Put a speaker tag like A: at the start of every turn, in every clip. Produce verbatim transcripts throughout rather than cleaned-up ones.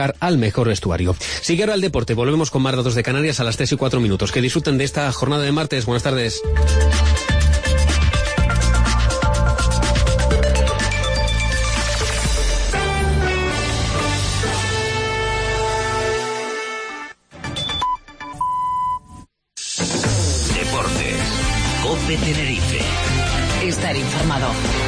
A: al mejor vestuario. Sigue ahora el deporte. Volvemos con más datos de Canarias a las tres y cuatro minutos. Que disfruten de esta jornada de martes. Buenas tardes.
B: Deportes. COPE Tenerife.
C: Estar informado.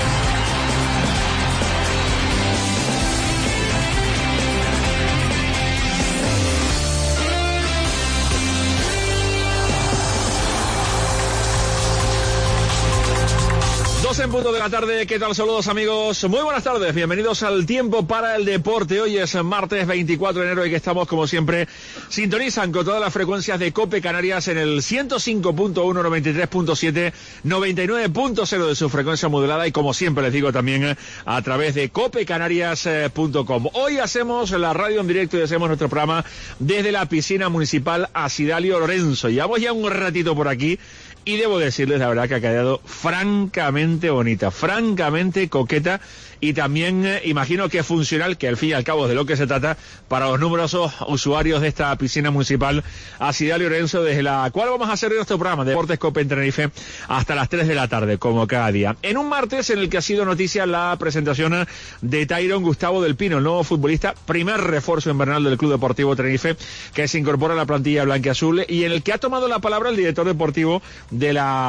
D: En punto de la tarde, ¿qué tal? Saludos amigos, muy buenas tardes, bienvenidos al Tiempo para el Deporte. Hoy es martes veinticuatro de enero y que estamos, como siempre, sintonizan con todas las frecuencias de COPE Canarias en el ciento cinco punto uno, noventa y tres punto siete, noventa y nueve punto cero de su frecuencia modulada y, como siempre les digo, también a través de cope canarias punto com. Hoy hacemos la radio en directo y hacemos nuestro programa desde la piscina municipal Asidalio Lorenzo. Llevamos ya un ratito por aquí y debo decirles la verdad que ha quedado francamente bonita, francamente coqueta y también eh, imagino que funcional, que al fin y al cabo es de lo que se trata, para los numerosos usuarios de esta piscina municipal Asidalio Lorenzo, desde la cual vamos a hacer nuestro programa de Deportes COPE en Tenerife hasta las tres de la tarde, como cada día. En un martes en el que ha sido noticia la presentación de Tyron Gustavo del Pino, el nuevo futbolista, primer refuerzo invernal del Club Deportivo Tenerife, que se incorpora a la plantilla blanquiazul y en el que ha tomado la palabra el director deportivo de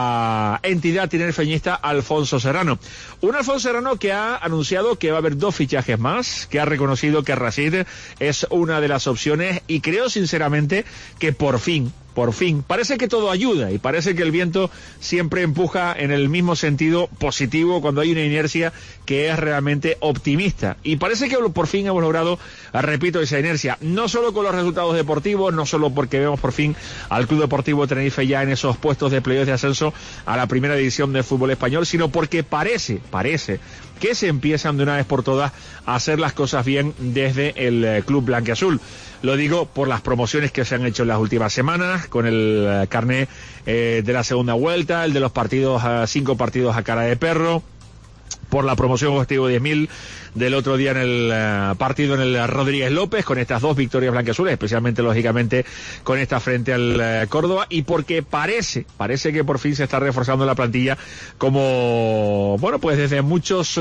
D: la entidad tinerfeñista, Alfonso Serrano. Un Alfonso Serrano que ha anunciado que va a haber dos fichajes más, que ha reconocido que Rashid es una de las opciones y creo sinceramente que por fin, por fin, parece que todo ayuda y parece que el viento siempre empuja en el mismo sentido positivo cuando hay una inercia que es realmente optimista. Y parece que por fin hemos logrado, repito, esa inercia, no solo con los resultados deportivos, no solo porque vemos por fin al Club Deportivo Tenerife ya en esos puestos de playoffs de ascenso a la primera división del fútbol español, sino porque parece, parece que se empiezan de una vez por todas a hacer las cosas bien desde el eh, Club Blanquiazul. Lo digo por las promociones que se han hecho en las últimas semanas, con el eh, carné eh, de la segunda vuelta, el de los partidos, eh, cinco partidos a cara de perro, por la promoción objetivo diez mil del otro día en el uh, partido en el Rodríguez López, con estas dos victorias blanquiazules, especialmente, lógicamente, con esta frente al uh, Córdoba, y porque parece, parece que por fin se está reforzando la plantilla como, bueno, pues desde muchos uh,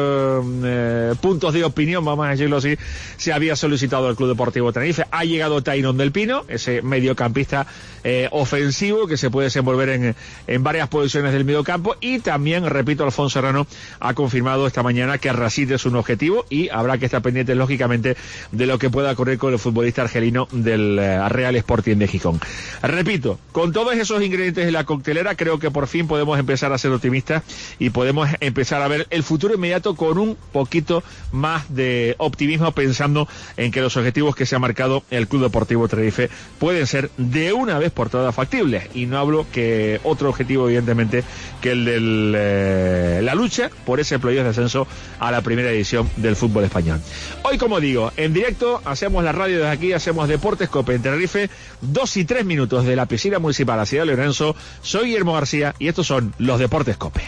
D: uh, puntos de opinión, vamos a decirlo así, se había solicitado al Club Deportivo Tenerife. Ha llegado Tyron del Pino, ese mediocampista eh, ofensivo que se puede desenvolver en, en varias posiciones del mediocampo, y también, repito, Alfonso Serrano ha confirmado esta mañana que Rashid es un objetivo y habrá que estar pendientes, lógicamente, de lo que pueda ocurrir con el futbolista argelino del uh, Real Sporting de Gijón. Repito, con todos esos ingredientes de la coctelera, creo que por fin podemos empezar a ser optimistas y podemos empezar a ver el futuro inmediato con un poquito más de optimismo, pensando en que los objetivos que se ha marcado el Club Deportivo Tenerife pueden ser de una vez por todas factibles. Y no hablo que otro objetivo, evidentemente, que el de eh, la lucha por ese playoff de ascenso a la primera edición del fútbol español. Hoy, como digo, en directo hacemos la radio desde aquí, hacemos Deportes COPE en Tenerife, dos y tres minutos de la piscina municipal Asidalio Lorenzo. Soy Guillermo García y estos son los Deportes COPE.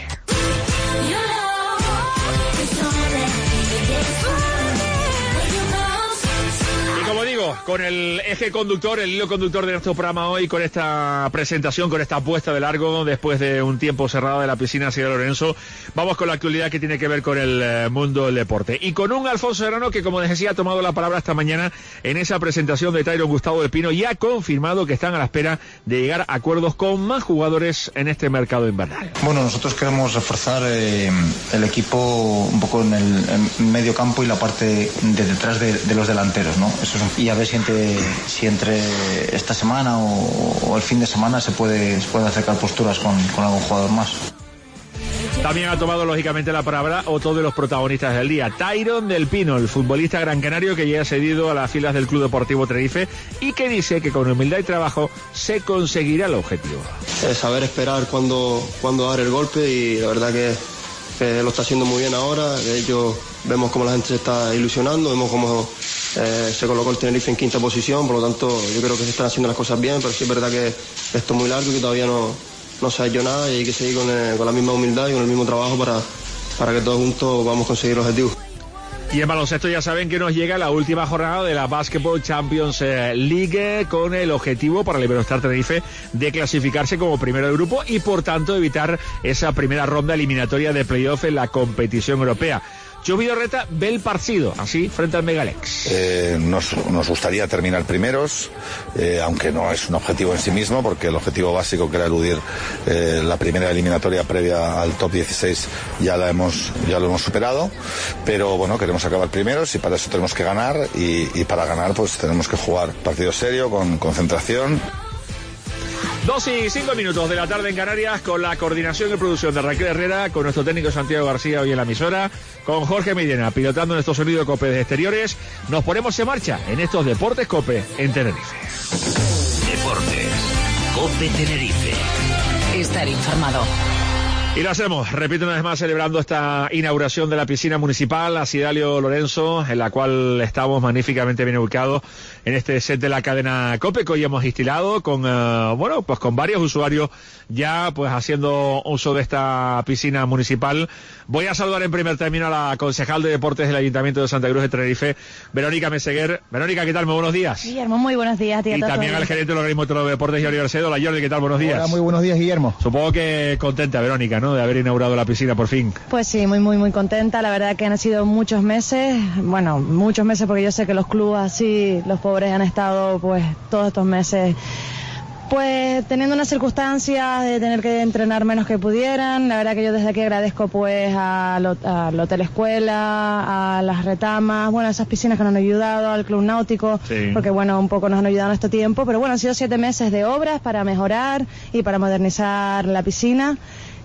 D: Con el eje conductor, el hilo conductor de nuestro programa hoy, con esta presentación, con esta puesta de largo después de un tiempo cerrado de la piscina Asidalio Lorenzo, vamos con la actualidad que tiene que ver con el mundo del deporte. Y con un Alfonso Serrano que, como les decía, ha tomado la palabra esta mañana en esa presentación de Tyron Gustavo del Pino y ha confirmado que están a la espera de llegar a acuerdos con más jugadores en este mercado invernal.
E: Bueno, nosotros queremos reforzar eh, el equipo un poco en el en medio campo y la parte de detrás de, de los delanteros, ¿no? Eso es un... Y a ver si entre, si entre esta semana o, o el fin de semana se puede, se puede acercar posturas con, con algún jugador más.
D: También ha tomado, lógicamente, la palabra otro de los protagonistas del día, Tyron del Pino, el futbolista gran canario que llega cedido a las filas del Club Deportivo Tenerife y que dice que con humildad y trabajo se conseguirá el objetivo.
F: Es saber esperar cuando, cuando dar el golpe, y la verdad que, que lo está haciendo muy bien ahora. De hecho, vemos cómo la gente se está ilusionando, vemos cómo eh, se colocó el Tenerife en quinta posición, por lo tanto yo creo que se están haciendo las cosas bien, pero sí es verdad que esto es muy largo y que todavía no, no se ha hecho nada, y hay que seguir con, eh, con la misma humildad y con el mismo trabajo para, para que todos juntos vamos a conseguir el objetivo.
D: Y en baloncesto ya saben que nos llega la última jornada de la Basketball Champions League con el objetivo para el Iberostar Tenerife de clasificarse como primero de grupo y por tanto evitar esa primera ronda eliminatoria de playoff en la competición europea. Xavi Dorreta ve el partido así frente al Megalex.
G: Eh, nos, nos gustaría terminar primeros, eh, aunque no es un objetivo en sí mismo, porque el objetivo básico que era eludir eh, la primera eliminatoria previa al top dieciséis ya la hemos ya lo hemos superado, pero bueno, queremos acabar primeros y para eso tenemos que ganar y, y para ganar pues tenemos que jugar partido serio, con concentración.
D: Dos y cinco minutos de la tarde en Canarias, con la coordinación y producción de Raquel Herrera, con nuestro técnico Santiago García hoy en la emisora, con Jorge Midena pilotando nuestro sonido COPE de exteriores. Nos ponemos en marcha en estos Deportes COPE en Tenerife.
B: Deportes COPE Tenerife.
C: Estar informado.
D: Y lo hacemos, repito una vez más, celebrando esta inauguración de la piscina municipal Asidalio Lorenzo, en la cual estamos magníficamente bien ubicados en este set de la cadena COPE, que hoy hemos instalado con, uh, bueno, pues con varios usuarios ya pues haciendo uso de esta piscina municipal. Voy a saludar en primer término a la concejal de Deportes del Ayuntamiento de Santa Cruz de Tenerife, Verónica Meseguer. Verónica, ¿qué tal? Muy buenos días.
H: Guillermo, muy buenos días. A ti, a
D: y
H: todos
D: también al gerente del organismo de Deportes, Jordi Garcedo. Hola, Jordi, ¿qué tal? Buenos días.
I: Hola, muy buenos días, Guillermo.
D: Supongo que contenta, Verónica, ¿no?, de haber inaugurado la piscina por fin.
H: Pues sí, muy, muy, muy contenta. La verdad que han sido muchos meses, bueno, muchos meses porque yo sé que los clubes así, los pobres han estado pues todos estos meses pues teniendo unas circunstancias de tener que entrenar menos que pudieran. La verdad que yo desde aquí agradezco pues al, al Hotel Escuela, a las Retamas, bueno, a esas piscinas que nos han ayudado, al Club Náutico, sí, porque bueno, un poco nos han ayudado en este tiempo, pero bueno, han sido siete meses de obras para mejorar y para modernizar la piscina.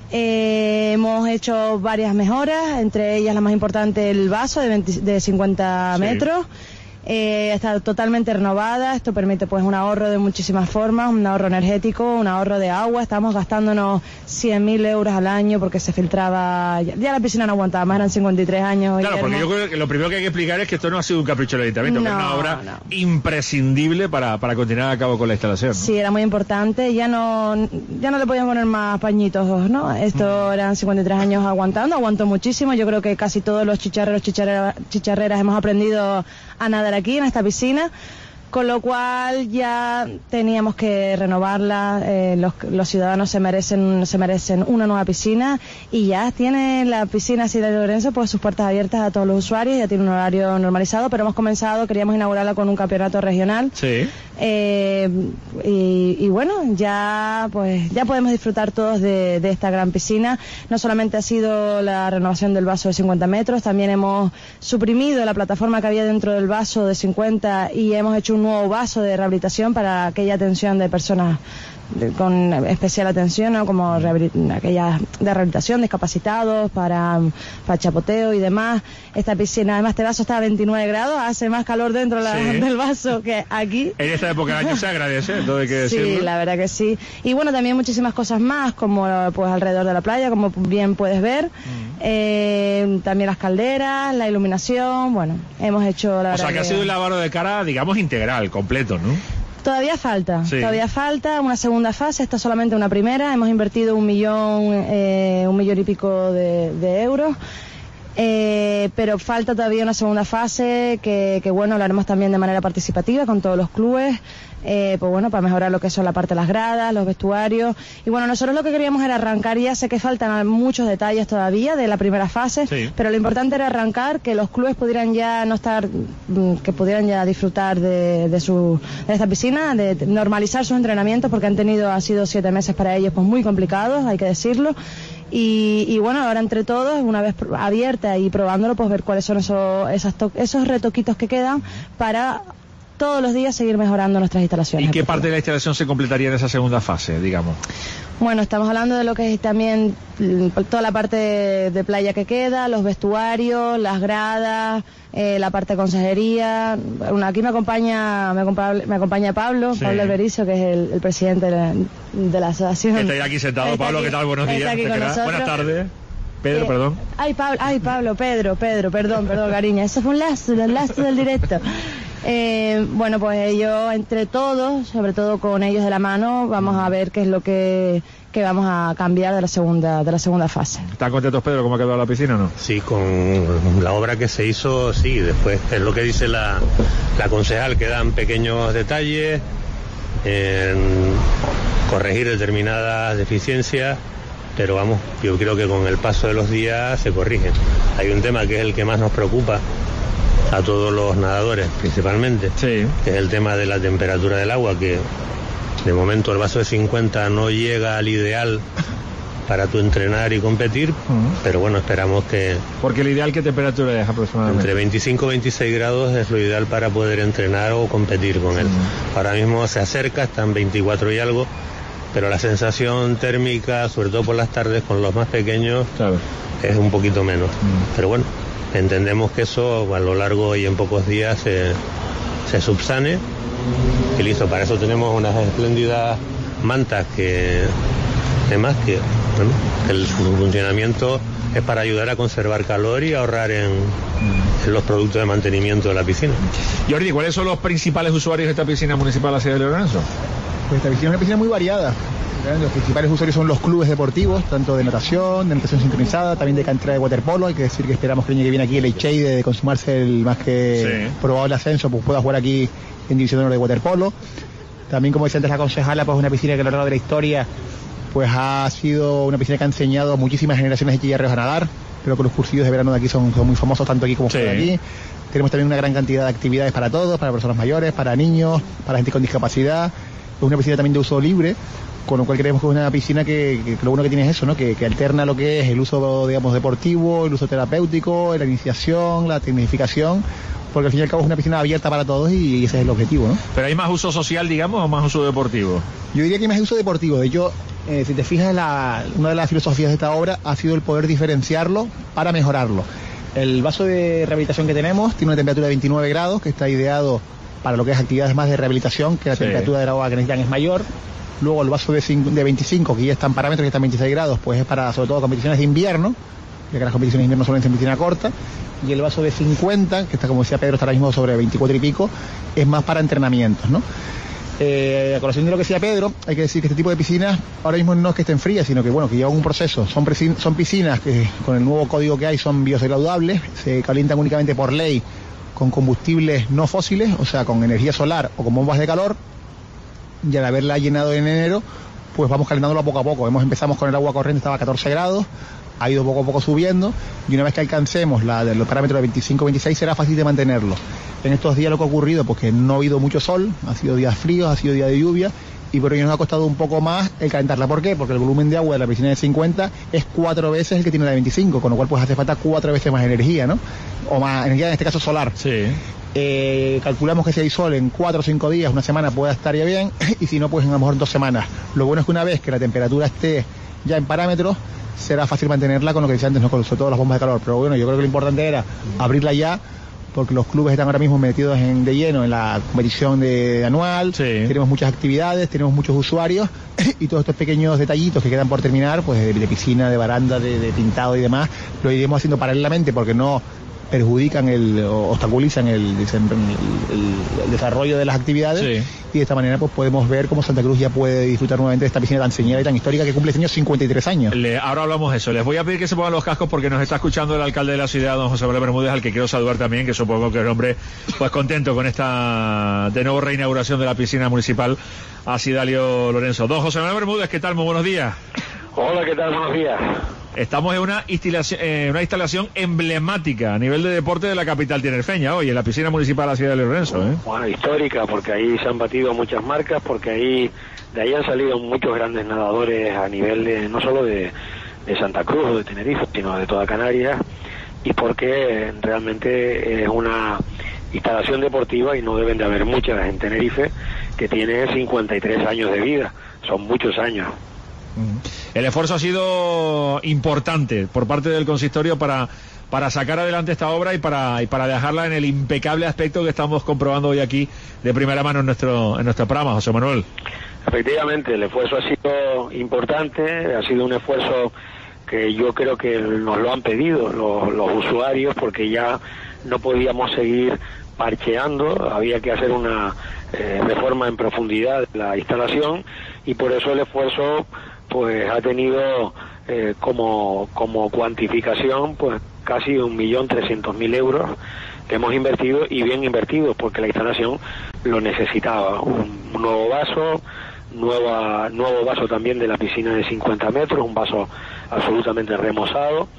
H: Eh, hemos hecho varias mejoras, entre ellas la más importante, el vaso de, veinte, de cincuenta sí. metros. Eh, está totalmente renovada. Esto permite pues un ahorro de muchísimas formas, un ahorro energético, un ahorro de agua. Estamos gastándonos cien mil euros al año porque se filtraba, ya, ya la piscina no aguantaba más, eran cincuenta y tres años.
D: Claro, porque yo creo que lo primero que hay que explicar es que esto no ha sido un capricho del ayuntamiento, no, que es una obra no. imprescindible para, para continuar a cabo con la instalación, ¿no?
H: Sí, era muy importante. Ya no ya no le podían poner más pañitos, ¿no? Esto mm. eran cincuenta y tres años aguantando, aguantó muchísimo. Yo creo que casi todos los chicharreros, chicharreras, chicharreras hemos aprendido a nadar aquí en esta piscina, con lo cual ya teníamos que renovarla. Eh, los, los ciudadanos se merecen se merecen una nueva piscina y ya tiene la piscina Asidalio Lorenzo pues sus puertas abiertas a todos los usuarios, ya tiene un horario normalizado, pero hemos comenzado, queríamos inaugurarla con un campeonato regional.
D: Sí.
H: Eh, y, y bueno, ya pues ya podemos disfrutar todos de, de esta gran piscina. No solamente ha sido la renovación del vaso de cincuenta metros, también hemos suprimido la plataforma que había dentro del vaso de cincuenta y hemos hecho un nuevo vaso de rehabilitación para aquella atención de personas de, con especial atención, ¿no? Como aquella de rehabilitación, discapacitados, para, para chapoteo y demás. Esta piscina, además este vaso está a veintinueve grados, hace más calor dentro la, sí. del vaso que aquí.
D: En esta época del año se agradece, todo hay que decirlo.
H: Sí, la verdad que sí. Y bueno, también muchísimas cosas más, como pues alrededor de la playa, como bien puedes ver. Mm. Eh, también las calderas, la iluminación, bueno, hemos hecho la verdad.
D: O sea que, que ha sido un lavado de cara, digamos, integral, completo, ¿no?
H: Todavía falta,
D: sí.
H: todavía falta una segunda fase, esta es solamente una primera, hemos invertido un millón, eh, un millón y pico de, de euros. Eh, pero falta todavía una segunda fase que, que bueno, lo haremos también de manera participativa con todos los clubes, eh, pues bueno, para mejorar lo que son la parte de las gradas, los vestuarios. Y bueno, nosotros lo que queríamos era arrancar, ya sé que faltan muchos detalles todavía de la primera fase,
D: sí.
H: pero lo importante era arrancar, que los clubes pudieran ya no estar, que pudieran ya disfrutar de, de, su, de esta piscina, de normalizar sus entrenamientos, porque han tenido, ha sido siete meses para ellos pues muy complicados, hay que decirlo. Y, y bueno, ahora entre todos, una vez abierta y probándolo, pues ver cuáles son esos, esas to- esos retoquitos que quedan para todos los días seguir mejorando nuestras instalaciones.
D: ¿Y qué parte de la instalación se completaría en esa segunda fase, digamos?
H: Bueno, estamos hablando de lo que es también toda la parte de, de playa que queda, los vestuarios, las gradas, eh, la parte de consejería. Bueno, aquí me acompaña me acompaña, me acompaña Pablo, sí. Pablo Albericio, que es el, el presidente de la, de la asociación.
D: Está aquí sentado, está Pablo, aquí, ¿qué tal? Buenos días.
H: Buenas
D: tardes. Pedro,
H: eh,
D: perdón.
H: Ay, Pablo, ay, Pablo, Pedro, Pedro, perdón, perdón, cariño. Eso fue un lazo, el lazo del directo. Eh, bueno, pues ellos, entre todos, sobre todo con ellos de la mano, vamos a ver qué es lo que, que vamos a cambiar de la segunda de la segunda fase.
D: ¿Están contentos, Pedro, cómo ha quedado la piscina o no?
I: Sí, con la obra que se hizo, sí. Después es lo que dice la, la concejal, quedan pequeños detalles, en corregir determinadas deficiencias, pero vamos, yo creo que con el paso de los días se corrigen. Hay un tema que es el que más nos preocupa a todos los nadadores, principalmente,
D: sí,
I: que es el tema de la temperatura del agua, que de momento el vaso de cincuenta no llega al ideal para tu entrenar y competir, uh-huh. pero bueno, esperamos que...
D: Porque el ideal, ¿qué temperatura es aproximadamente?
I: Entre veinticinco y veintiséis grados es lo ideal para poder entrenar o competir con él. Uh-huh. Ahora mismo se acerca, están veinticuatro y algo, pero la sensación térmica, sobre todo por las tardes con los más pequeños, claro, es un poquito menos. Uh-huh. Pero bueno, entendemos que eso a lo largo y en pocos días se, se subsane y listo. Para eso tenemos unas espléndidas mantas que, además que bueno, el, su funcionamiento es para ayudar a conservar calor y ahorrar en, en los productos de mantenimiento de la piscina.
D: Jordi, ¿cuáles son los principales usuarios de esta piscina municipal de la ciudad de Lorenzo?
J: Pues esta piscina es una piscina muy variada. Los principales usuarios son los clubes deportivos, tanto de natación, de natación sincronizada, también de cantera de waterpolo. Hay que decir que esperamos que el año que viene aquí el Eichei, de consumarse el más que sí. probable ascenso, pues pueda jugar aquí en División de Honor de waterpolo. También, como decía antes la concejala, pues una piscina que a lo largo de la historia pues ha sido una piscina que ha enseñado a muchísimas generaciones de chillarreos a nadar. Creo que los cursillos de verano de aquí son, son muy famosos, tanto aquí como sí. fuera de aquí. Tenemos también una gran cantidad de actividades para todos, para personas mayores, para niños, para gente con discapacidad. Es una piscina también de uso libre, con lo cual creemos que es una piscina que, que, que lo bueno que tiene es eso, ¿no? Que, que alterna lo que es el uso, digamos, deportivo, el uso terapéutico, la iniciación, la tecnificación, porque al fin y al cabo es una piscina abierta para todos y ese es el objetivo, ¿no?
D: ¿Pero hay más uso social, digamos, o más uso deportivo?
J: Yo diría que hay más uso deportivo. De hecho, eh, si te fijas, la, una de las filosofías de esta obra ha sido el poder diferenciarlo para mejorarlo. El vaso de rehabilitación que tenemos tiene una temperatura de veintinueve grados, que está ideado para lo que es actividades más de rehabilitación, que la sí. temperatura del agua que necesitan es mayor. Luego el vaso de, cinco, de veinticinco, que ya está en parámetros, que está en veintiséis grados, pues es para sobre todo competiciones de invierno, ya que las competiciones de invierno suelen ser en piscina corta. Y el vaso de cincuenta, que está, como decía Pedro, está ahora mismo sobre veinticuatro y pico, es más para entrenamientos, ¿no? Eh, a colación de lo que decía Pedro, hay que decir que este tipo de piscinas ahora mismo no es que estén frías, sino que bueno, que llevan un proceso. Son, son piscinas que con el nuevo código que hay son biodegradables, se calientan únicamente por ley con combustibles no fósiles, o sea, con energía solar o con bombas de calor. Y al haberla llenado en enero, pues vamos calentándolo poco a poco. Hemos empezamos con el agua corriente, estaba a catorce grados, ha ido poco a poco subiendo, y una vez que alcancemos la de los parámetros de veinticinco veintiséis será fácil de mantenerlo. En estos días lo que ha ocurrido, pues que no ha habido mucho sol, ha sido días fríos, ha sido días de lluvia, y por ello nos ha costado un poco más el calentarla. ¿Por qué? Porque el volumen de agua de la piscina de cincuenta es cuatro veces el que tiene la de veinticinco, con lo cual pues hace falta cuatro veces más energía, ¿no? O más energía, en este caso solar.
D: Sí.
J: Eh, calculamos que si hay sol en cuatro o cinco días, una semana pueda estar ya bien, y si no, pues a lo mejor en dos semanas. Lo bueno es que una vez que la temperatura esté ya en parámetros, será fácil mantenerla, con lo que decía antes, ¿no? Con sobre todo las bombas de calor. Pero bueno, yo creo que lo importante era abrirla ya, porque los clubes están ahora mismo metidos en, de lleno en la competición de, de anual, sí. Tenemos muchas actividades, tenemos muchos usuarios, y todos estos pequeños detallitos que quedan por terminar, pues de, de piscina, de baranda, de, de pintado y demás, lo iremos haciendo paralelamente, porque no perjudican el, o obstaculizan el, el, el, el desarrollo de las actividades, sí. Y de esta manera pues podemos ver cómo Santa Cruz ya puede disfrutar nuevamente de esta piscina tan señera y tan histórica, que cumple este año cincuenta y tres años.
D: Le, ahora hablamos de eso. Les voy a pedir que se pongan los cascos, porque nos está escuchando el alcalde de la ciudad, don José Manuel Bermúdez, al que quiero saludar también, que supongo que es el hombre pues contento con esta de nuevo reinauguración de la piscina municipal Asidalio Lorenzo. Don José Manuel Bermúdez, ¿qué tal? Muy buenos días.
K: Hola, ¿qué tal? Buenos días.
D: Estamos en una instalación, eh, una instalación emblemática a nivel de deporte de la capital tinerfeña hoy, en la piscina municipal Asidalio Lorenzo, ¿eh?
K: Bueno, histórica, porque ahí se han batido muchas marcas, porque ahí de ahí han salido muchos grandes nadadores a nivel de, no solo de, de Santa Cruz o de Tenerife, sino de toda Canarias, y porque realmente es una instalación deportiva y no deben de haber muchas en Tenerife, que tiene cincuenta y tres años de vida, son muchos años.
D: El esfuerzo ha sido importante por parte del consistorio para para sacar adelante esta obra y para y para dejarla en el impecable aspecto que estamos comprobando hoy aquí de primera mano en nuestro en nuestro programa, José Manuel.
K: Efectivamente, el esfuerzo ha sido importante, ha sido un esfuerzo que yo creo que nos lo han pedido los, los usuarios, porque ya no podíamos seguir parcheando, había que hacer una eh, reforma en profundidad de la instalación, y por eso el esfuerzo pues ha tenido eh, como como cuantificación pues casi un millón trescientos mil euros que hemos invertido, y bien invertidos, porque la instalación lo necesitaba. Un, un nuevo vaso, nueva nuevo vaso también de la piscina de cincuenta metros, un vaso absolutamente remozado,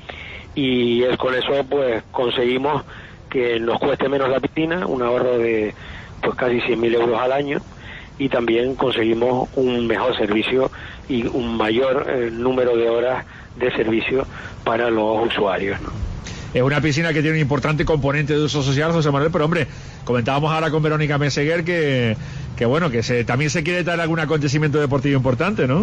K: y es con eso pues conseguimos que nos cueste menos la piscina, un ahorro de pues casi cien mil euros al año, y también conseguimos un mejor servicio y un mayor eh, número de horas de servicio para los usuarios, ¿no?
D: Es una piscina que tiene un importante componente de uso social, José Manuel, pero hombre, comentábamos ahora con Verónica Meseguer que, que bueno, que se, también se quiere traer algún acontecimiento deportivo importante, ¿no?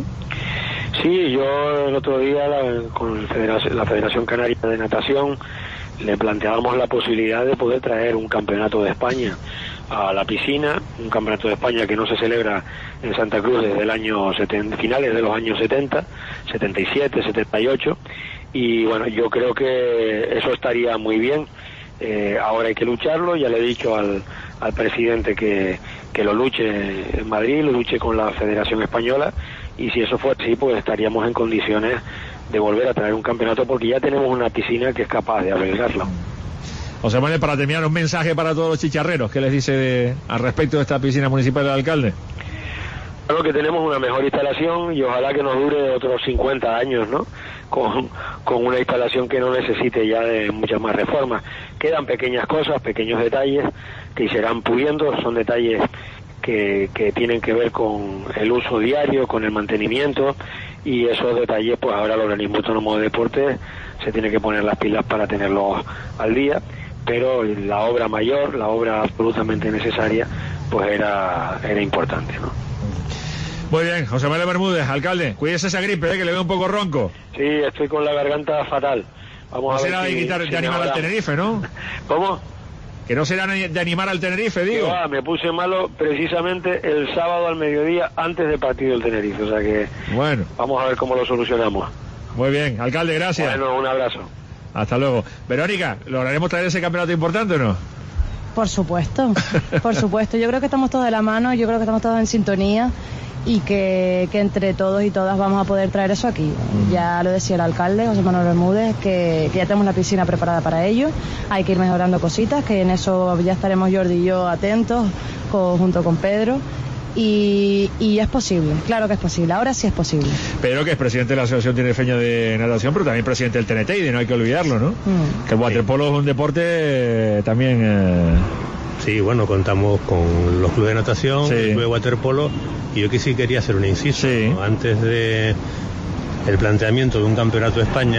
K: Sí, yo el otro día la, con el Federación, la Federación Canaria de Natación le planteábamos la posibilidad de poder traer un campeonato de España a la piscina, un campeonato de España que no se celebra en Santa Cruz desde el año setenta, finales de los años setenta, setenta y siete, setenta y ocho, y bueno, yo creo que eso estaría muy bien. Eh, ahora hay que lucharlo, ya le he dicho al, al presidente que, que lo luche en Madrid, lo luche con la Federación Española, y si eso fuera así, pues estaríamos en condiciones de volver a traer un campeonato, porque ya tenemos una piscina que es capaz de albergarlo.
D: José Manuel, para terminar, un mensaje para todos los chicharreros, ¿qué les dice de, al respecto de esta piscina municipal del alcalde?
K: Claro que tenemos una mejor instalación y ojalá que nos dure otros cincuenta años, ¿no? Con, con una instalación que no necesite ya de muchas más reformas. Quedan pequeñas cosas, pequeños detalles que se irán puliendo, son detalles que, que tienen que ver con el uso diario, con el mantenimiento, y esos detalles pues ahora el organismo autónomo de deportes se tiene que poner las pilas para tenerlos al día, pero la obra mayor, la obra absolutamente necesaria, pues era, era importante, ¿no?
D: Muy bien, José Manuel Bermúdez, alcalde, cuídese esa gripe, ¿eh? Que le veo un poco ronco.
K: Sí, estoy con la garganta fatal. Vamos
D: no
K: a
D: será
K: ver
D: de,
K: si,
D: quitar,
K: si
D: de animar al Tenerife, ¿no?
K: ¿Cómo?
D: Que no será de animar al Tenerife, digo.
K: Ah, me puse malo precisamente el sábado al mediodía antes del partido del Tenerife, o sea que
D: bueno,
K: vamos a ver cómo lo solucionamos.
D: Muy bien, alcalde, gracias.
K: Bueno, un abrazo.
D: Hasta luego. Verónica, ¿lograremos traer ese campeonato importante o no?
H: Por supuesto, por supuesto. Yo creo que estamos todos de la mano, yo creo que estamos todos en sintonía, y que, que entre todos y todas vamos a poder traer eso aquí. Mm. Ya lo decía el alcalde, José Manuel Bermúdez, que, que ya tenemos la piscina preparada para ello. Hay que ir mejorando cositas, que en eso ya estaremos Jordi y yo atentos, con, junto con Pedro. Y, y es posible, claro que es posible, ahora sí es posible.
D: Pedro, que es presidente de la Asociación Tinerfeña de Natación, pero también presidente del T N T, y no hay que olvidarlo, ¿no? Mm. Que el waterpolo sí. Es un deporte eh, también... Eh...
I: Sí, bueno, contamos con los clubes de natación, sí. El club de waterpolo, y yo que sí quería hacer un inciso, sí. ¿no? Antes de el planteamiento de un campeonato de España,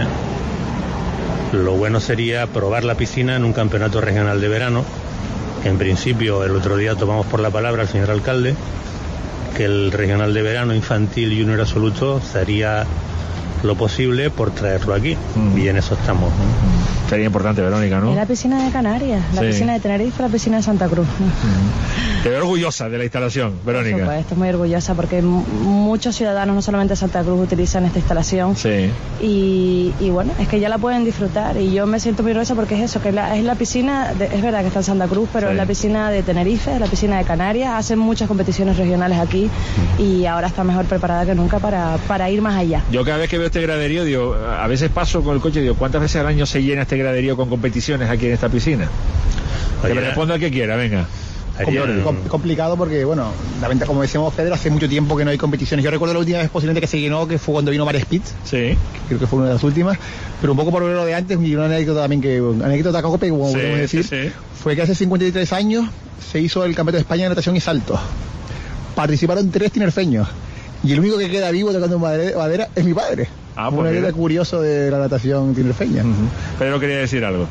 I: lo bueno sería probar la piscina en un campeonato regional de verano. En principio, el otro día tomamos por la palabra al señor alcalde que el regional de verano infantil junior absoluto sería lo posible por traerlo aquí, mm. y en eso estamos, ¿no?
D: Sería importante, Verónica, ¿no?
H: Es la piscina de Canarias, la sí. piscina de Tenerife, la piscina de Santa Cruz.
D: Mm. Te veo orgullosa de la instalación, Verónica.
H: Por supuesto, muy orgullosa, porque muchos ciudadanos, no solamente de Santa Cruz, utilizan esta instalación.
D: Sí.
H: Y, y bueno, es que ya la pueden disfrutar, y yo me siento muy orgullosa porque es eso, que la, es la piscina, de, es verdad que está en Santa Cruz, pero sí. Es la piscina de Tenerife, es la piscina de Canarias, hacen muchas competiciones regionales aquí, mm. y ahora está mejor preparada que nunca para, para ir más allá.
D: Yo cada vez que veo este graderío, digo, a veces paso con el coche y digo, ¿cuántas veces al año se llena este graderío con competiciones aquí en esta piscina? Que me responda el que quiera, venga.
J: Compl- com- complicado porque, bueno, la venta, como decíamos, Pedro, hace mucho tiempo que no hay competiciones. Yo recuerdo la última vez posiblemente que se llenó, que fue cuando vino Mar Spitz.
D: Sí.
J: Creo que fue una de las últimas. Pero un poco por lo de antes, y una anécdota también, que una anécdota cope, como
D: sí,
J: podemos decir,
D: sí, sí.
J: Fue que hace cincuenta y tres años se hizo el Campeonato de España de Natación y Salto. Participaron tres tinerfeños. Y el único que queda vivo tocando madera es mi padre.
D: Ah, pues
J: una anécdota curioso de la natación tinerfeña.
D: Uh-huh. Pero quería decir algo.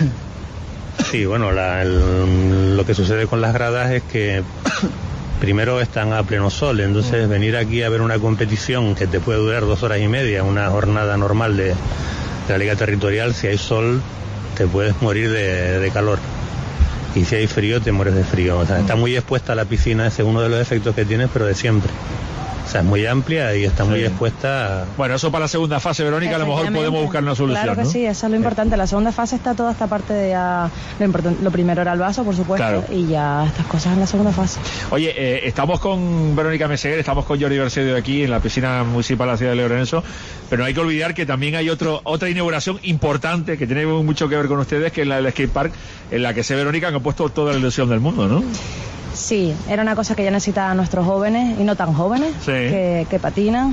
I: Sí, bueno, la, el, lo que sucede con las gradas es que primero están a pleno sol, entonces venir aquí a ver una competición que te puede durar dos horas y media, una jornada normal de, de la Liga Territorial, si hay sol te puedes morir de, de calor, y si hay frío te mueres de frío. O sea, está muy expuesta a la piscina, ese es uno de los efectos que tienes, pero de siempre. O sea, es muy amplia y está muy
D: sí.
I: expuesta a...
D: Bueno, eso para la segunda fase, Verónica, a lo mejor podemos buscar una solución,
H: Claro que
D: ¿no?
H: sí, eso es lo importante. La segunda fase está toda esta parte de ya... Lo, importante, lo primero era el vaso, por supuesto,
D: Claro.
H: y ya estas cosas en la segunda fase.
D: Oye, eh, estamos con Verónica Meseguer, estamos con Jordi Bercedo aquí en la piscina municipal de la ciudad de Lorenzo, pero no hay que olvidar que también hay otro otra inauguración importante que tiene mucho que ver con ustedes, que es la del skate park, en la que se Verónica han puesto toda la ilusión del mundo, ¿no?
H: Sí, era una cosa que ya necesitaban nuestros jóvenes, y no tan jóvenes,
D: Sí.
H: que, que patinan.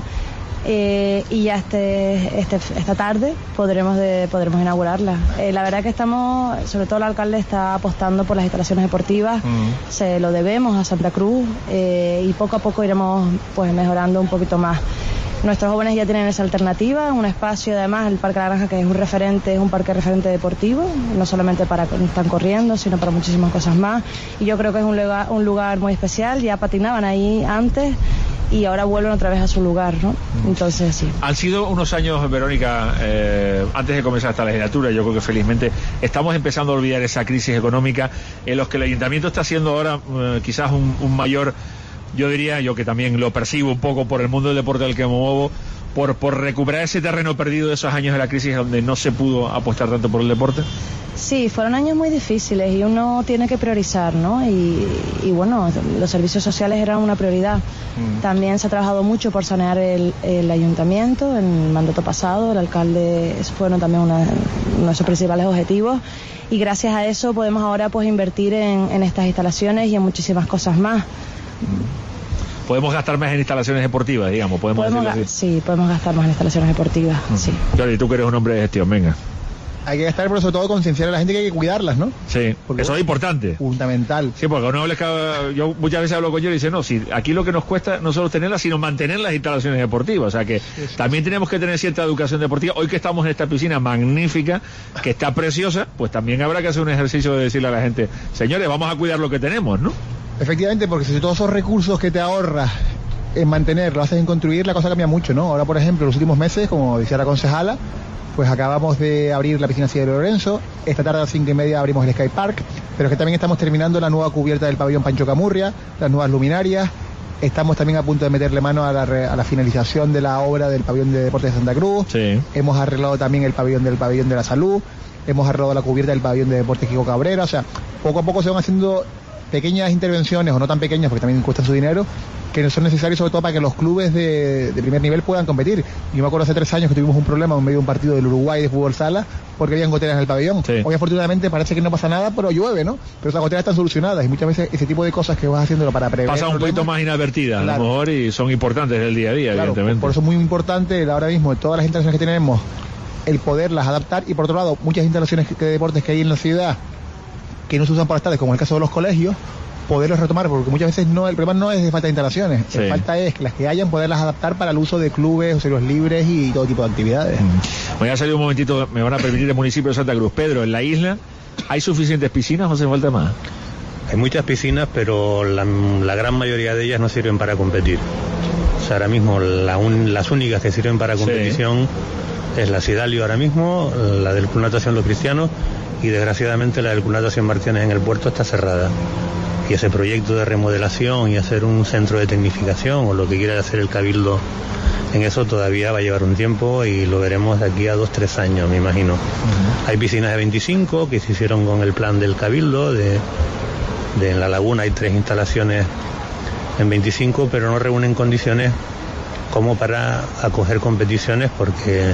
H: Eh, y ya este, este esta tarde podremos de, podremos inaugurarla. Eh, la verdad que estamos, sobre todo el alcalde está apostando por las instalaciones deportivas,
D: Mm.
H: se lo debemos a Santa Cruz, eh, y poco a poco iremos pues mejorando un poquito más. Nuestros jóvenes ya tienen esa alternativa, un espacio, además el Parque La Granja, que es un referente, es un parque referente deportivo, no solamente para cuando están corriendo, sino para muchísimas cosas más. Y yo creo que es un lugar, un lugar muy especial, ya patinaban ahí antes y ahora vuelven otra vez a su lugar, ¿no? Entonces sí.
D: Han sido unos años, Verónica, eh, antes de comenzar esta legislatura, yo creo que felizmente estamos empezando a olvidar esa crisis económica en los que el ayuntamiento está haciendo ahora eh, quizás un, un mayor... Yo diría, yo que también lo percibo un poco por el mundo del deporte al que me muevo, por, por recuperar ese terreno perdido de esos años de la crisis donde no se pudo apostar tanto por el deporte.
H: Sí, fueron años muy difíciles y uno tiene que priorizar, ¿no? Y, y bueno, los servicios sociales eran una prioridad. Mm. También se ha trabajado mucho por sanear el, el ayuntamiento en el mandato pasado, el alcalde, eso fueron también una, uno de sus principales objetivos. Y gracias a eso podemos ahora pues invertir en, en estas instalaciones y en muchísimas cosas más.
D: Mm. Podemos gastar más en instalaciones deportivas, digamos, podemos,
H: podemos
D: decirlo así.
H: Sí, podemos gastar más en instalaciones deportivas, uh-huh. sí.
D: Jordi, tú que eres un hombre de gestión, venga.
J: Hay que gastar, pero sobre todo concienciar a la gente que hay que cuidarlas, ¿no?
D: Sí, porque eso es importante.
J: Fundamental.
D: Sí, porque no hables cada... yo muchas veces hablo con Jordi y dice, no, si aquí lo que nos cuesta no solo tenerlas, sino mantener las instalaciones deportivas. O sea que sí, sí, también sí. tenemos que tener cierta educación deportiva. Hoy que estamos en esta piscina magnífica, que está preciosa, pues también habrá que hacer un ejercicio de decirle a la gente, señores, vamos a cuidar lo que tenemos, ¿no?
J: Efectivamente, porque si todos esos recursos que te ahorras en mantener, lo haces en construir, la cosa cambia mucho, ¿no? Ahora, por ejemplo, los últimos meses, como decía la concejala, pues acabamos de abrir la piscina Ciudad de Lorenzo, esta tarde a las cinco y media abrimos el Sky Park, pero es que también estamos terminando la nueva cubierta del pabellón Pancho Camurria, las nuevas luminarias, estamos también a punto de meterle mano a la, re, a la finalización de la obra del pabellón de deportes de Santa Cruz,
D: sí.
J: hemos arreglado también el pabellón del pabellón de la salud, hemos arreglado la cubierta del pabellón de deportes Kiko Cabrera, o sea, poco a poco se van haciendo pequeñas intervenciones, o no tan pequeñas porque también cuestan su dinero, que son necesarios sobre todo para que los clubes de, de primer nivel puedan competir. Yo me acuerdo hace tres años que tuvimos un problema en medio de un partido del Uruguay de fútbol sala porque habían goteras en el pabellón. Sí. Hoy afortunadamente parece que no pasa nada, pero llueve, ¿no? Pero esas goteras están solucionadas y muchas veces ese tipo de cosas que vas haciéndolo para prever...
D: Pasa un poquito más inadvertida, claro. A lo mejor, y son importantes del día a día,
J: claro,
D: evidentemente.
J: Por eso es muy importante ahora mismo todas las instalaciones que tenemos, el poderlas adaptar, y por otro lado, muchas instalaciones de deportes que hay en la ciudad que no se usan para tardes, como en el caso de los colegios, poderlos retomar, porque muchas veces no, el problema no es de falta de instalaciones, sí. La falta es que las que hayan, poderlas adaptar para el uso de clubes, o los libres y todo tipo de actividades.
D: Mm. Voy a salir un momentito, me van a permitir, el municipio de Santa Cruz. Pedro, en la isla, ¿hay suficientes piscinas o hace falta más?
I: Hay muchas piscinas, pero la, la gran mayoría de ellas no sirven para competir. O sea, ahora mismo la un, las únicas que sirven para competición sí. es la Cidalio ahora mismo, la del Club Natación Los Cristianos, y desgraciadamente la del Club Natación Martínez en el puerto está cerrada. Y ese proyecto de remodelación y hacer un centro de tecnificación, o lo que quiera hacer el Cabildo en eso, todavía va a llevar un tiempo y lo veremos de aquí a dos, tres años, me imagino. Uh-huh. Hay piscinas de veinticinco que se hicieron con el plan del Cabildo, de, de en la laguna hay tres instalaciones en veinticinco, pero no reúnen condiciones como para acoger competiciones porque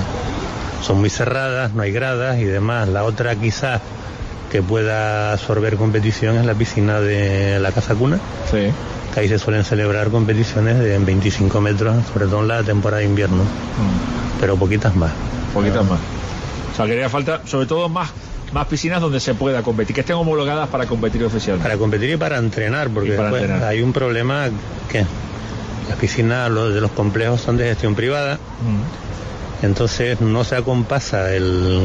I: son muy cerradas, no hay gradas y demás. La otra quizás que pueda absorber competición es la piscina de la Casa Cuna,
D: sí.
I: que ahí se suelen celebrar competiciones de veinticinco metros, sobre todo en la temporada de invierno, mm. pero poquitas más.
D: Poquitas más. O sea, que haría falta, sobre todo, más, más piscinas donde se pueda competir, que estén homologadas para competir oficialmente.
I: Para competir y para entrenar, porque
D: para
I: después
D: entrenar.
I: Hay un problema que las piscinas los de los complejos son de gestión privada, mm. entonces no se acompasa el...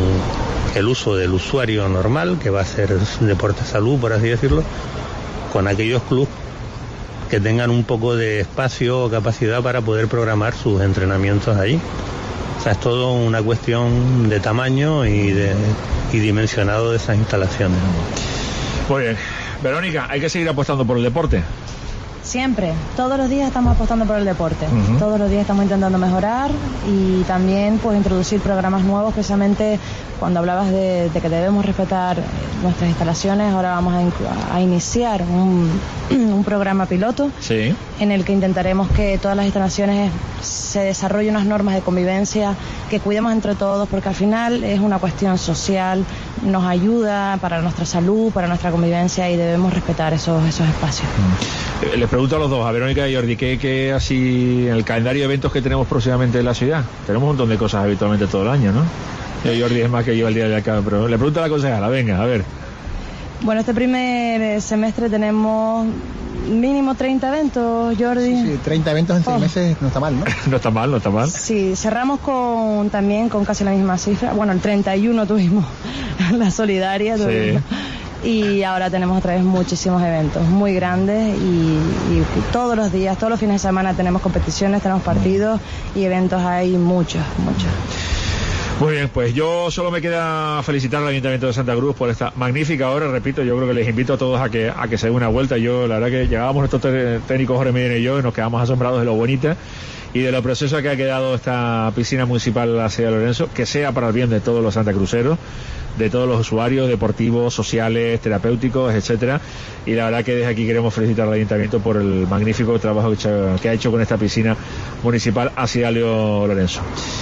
I: el uso del usuario normal, que va a ser deporte salud, por así decirlo, con aquellos clubes que tengan un poco de espacio o capacidad para poder programar sus entrenamientos allí. O sea, es todo una cuestión de tamaño y, de, y dimensionado de esas instalaciones.
D: Muy bien. Verónica, hay que seguir apostando por el deporte.
H: Siempre, todos los días estamos apostando por el deporte,
D: Uh-huh.
H: todos los días estamos intentando mejorar y también pues introducir programas nuevos, precisamente cuando hablabas de, de que debemos respetar nuestras instalaciones. Ahora vamos a, inc- a iniciar un, un programa piloto
D: Sí.
H: en el que intentaremos que todas las instalaciones se desarrollen unas normas de convivencia, que cuidemos entre todos, porque al final es una cuestión social, nos ayuda para nuestra salud, para nuestra convivencia y debemos respetar esos, esos espacios.
D: Eh, Les pregunto a los dos, a Verónica y Jordi, ¿qué, qué así en el calendario de eventos que tenemos próximamente en la ciudad? Tenemos un montón de cosas habitualmente todo el año, ¿no? Eh, Jordi es más que yo el día de acá, pero le pregunto a la concejala, venga, a ver.
H: Bueno, este primer semestre tenemos mínimo treinta eventos, Jordi.
J: Sí, sí, treinta eventos en seis
H: Oh.
J: meses no está mal, ¿no?
D: No está mal, no está mal.
H: Sí, cerramos con también con casi la misma cifra. Bueno, el treinta y uno tuvimos la solidaria.
D: Sí.
H: tuvimos. Y ahora tenemos otra vez muchísimos eventos muy grandes y, y todos los días, todos los fines de semana tenemos competiciones, tenemos partidos y eventos hay muchos, muchos.
D: Muy bien, pues yo solo me queda felicitar al Ayuntamiento de Santa Cruz por esta magnífica obra. Repito, yo creo que les invito a todos a que a que se den una vuelta. Yo, la verdad que llegábamos nuestros te- técnicos Jorge Medina y yo y nos quedamos asombrados de lo bonita y de lo preciosa que ha quedado esta piscina municipal hacia de Lorenzo, que sea para el bien de todos los santacruceros, de todos los usuarios deportivos, sociales, terapéuticos, etcétera. Y la verdad que desde aquí queremos felicitar al Ayuntamiento por el magnífico trabajo que, hecho- que ha hecho con esta piscina municipal hacia Lorenzo.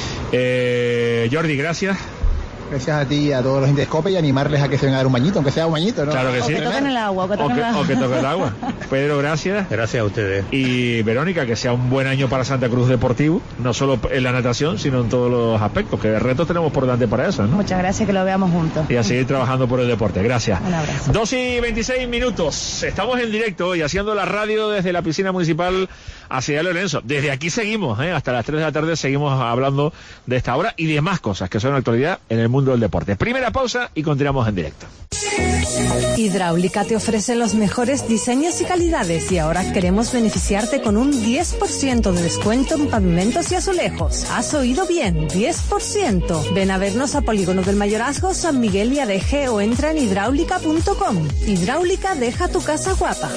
D: Eh, Jordi, gracias.
J: Gracias a ti y a todos los Indescope y animarles a que se vengan a dar un bañito, aunque sea un bañito, ¿no?
D: Claro que
H: O
D: sí.
H: que toquen el agua, o que
D: O
H: toquen
D: que,
H: el agua.
D: o que toque el agua. Pedro, gracias.
I: Gracias a ustedes.
D: Y Verónica, que sea un buen año para Santa Cruz Deportivo, no solo en la natación, sino en todos los aspectos, que retos tenemos por delante para eso, ¿no?
H: Muchas gracias, que lo veamos juntos.
D: Y a seguir trabajando por el deporte. Gracias.
H: Un abrazo.
D: dos y veintiséis minutos. Estamos en directo y haciendo la radio desde la piscina municipal hacia Lorenzo. Desde aquí seguimos, ¿eh? Hasta las tres de la tarde seguimos hablando de esta hora y de más cosas que son actualidad en el mundo del deporte. Primera pausa y continuamos en directo.
L: Hidráulica te ofrece los mejores diseños y calidades y ahora queremos beneficiarte con un diez por ciento de descuento en pavimentos y azulejos. ¿Has oído bien? diez por ciento. Ven a vernos a Polígono del Mayorazgo, San Miguel y Adeje o entra en hidráulica punto com. Hidráulica deja tu casa guapa.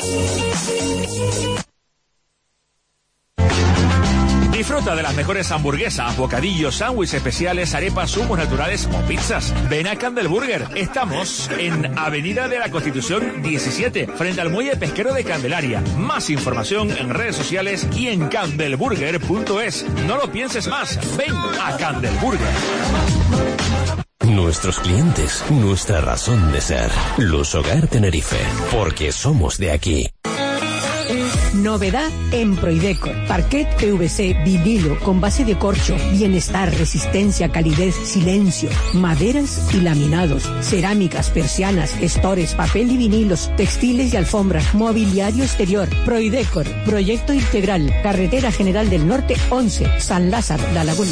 D: Disfruta de las mejores hamburguesas, bocadillos, sándwiches especiales, arepas, zumos naturales o pizzas. Ven a Candelburger. Estamos en Avenida de la Constitución diecisiete, frente al Muelle Pesquero de Candelaria. Más información en redes sociales y en candelburger punto es. No lo pienses más. Ven a Candelburger.
M: Nuestros clientes, nuestra razón de ser. Luz Hogar Tenerife, porque somos de aquí.
L: Novedad en Proidecor. Parquet P V C, vinilo, con base de corcho, bienestar, resistencia, calidez, silencio, maderas y laminados, cerámicas, persianas, estores, papel y vinilos, textiles y alfombras, mobiliario exterior. Proidecor, proyecto integral, Carretera General del Norte once, San Lázaro, La Laguna.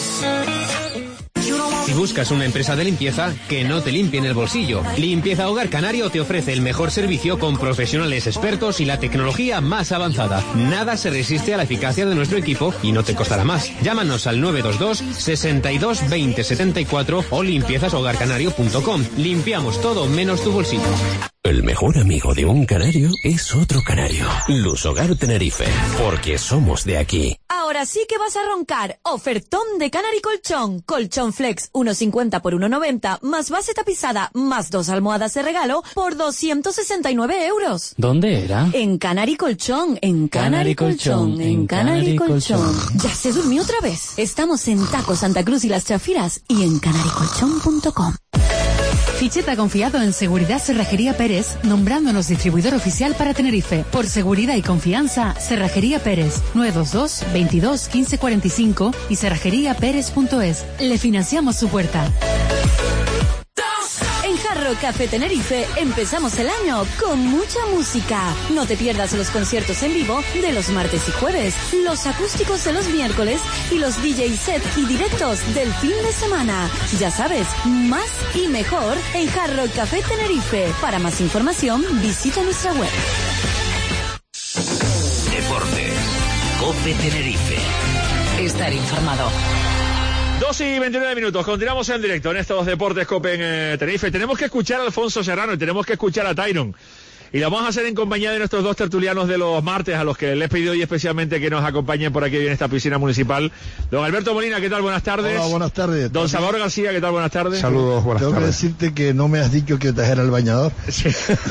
A: Si buscas una empresa de limpieza, que no te limpie en el bolsillo. Limpieza Hogar Canario te ofrece el mejor servicio con profesionales expertos y la tecnología más avanzada. Nada se resiste a la eficacia de nuestro equipo y no te costará más. Llámanos al nueve dos dos, sesenta y dos, veinte, setenta y cuatro o limpiezas hogar canario punto com. Limpiamos todo menos tu bolsillo.
M: El mejor amigo de un canario es otro canario. Luz Hogar Tenerife, porque somos de aquí.
N: Ahora sí que vas a roncar. Ofertón de Canary Colchón. Colchón Flex uno cincuenta por uno noventa, más base tapizada, más dos almohadas de regalo por doscientos sesenta y nueve euros.
O: ¿Dónde era?
N: En Canary Colchón, en Canary,
O: Canary
N: Colchón,
O: Colchón,
N: en
O: en
N: Canary
O: Canary
N: Colchón.
O: Colchón.
N: Ya se durmió otra vez. Estamos en Taco Santa Cruz y Las Chafiras y en canary colchón punto com.
P: Ficheta confiado en Seguridad Cerrajería Pérez, nombrándonos distribuidor oficial para Tenerife. Por seguridad y confianza, Cerrajería Pérez, nueve dos dos, veintidós, quince cuarenta y cinco y cerrajería pérez punto es. Le financiamos su puerta.
N: En Jarro Café Tenerife empezamos el año con mucha música. No te pierdas los conciertos en vivo de los martes y jueves, los acústicos de los miércoles y los D J set y directos del fin de semana. Ya sabes, más y mejor en Jarro Café Tenerife. Para más información, visita nuestra web.
B: Deportes. COPE Tenerife.
C: Estar informado.
D: dos y veintinueve minutos, continuamos en directo en estos Deportes COPE en eh, Tenerife. Tenemos que escuchar a Alfonso Serrano y tenemos que escuchar a Tyron. Y lo vamos a hacer en compañía de nuestros dos tertulianos de los martes, a los que les he pedido hoy especialmente que nos acompañen por aquí en esta piscina municipal. Don Alberto Molina, ¿qué tal? Buenas tardes.
O: Hola, buenas tardes.
D: Don Salvador García, ¿qué tal? Buenas tardes.
O: Saludos, buenas Tengo tardes. Tengo que decirte que no me has dicho que trajera el bañador.
D: Sí.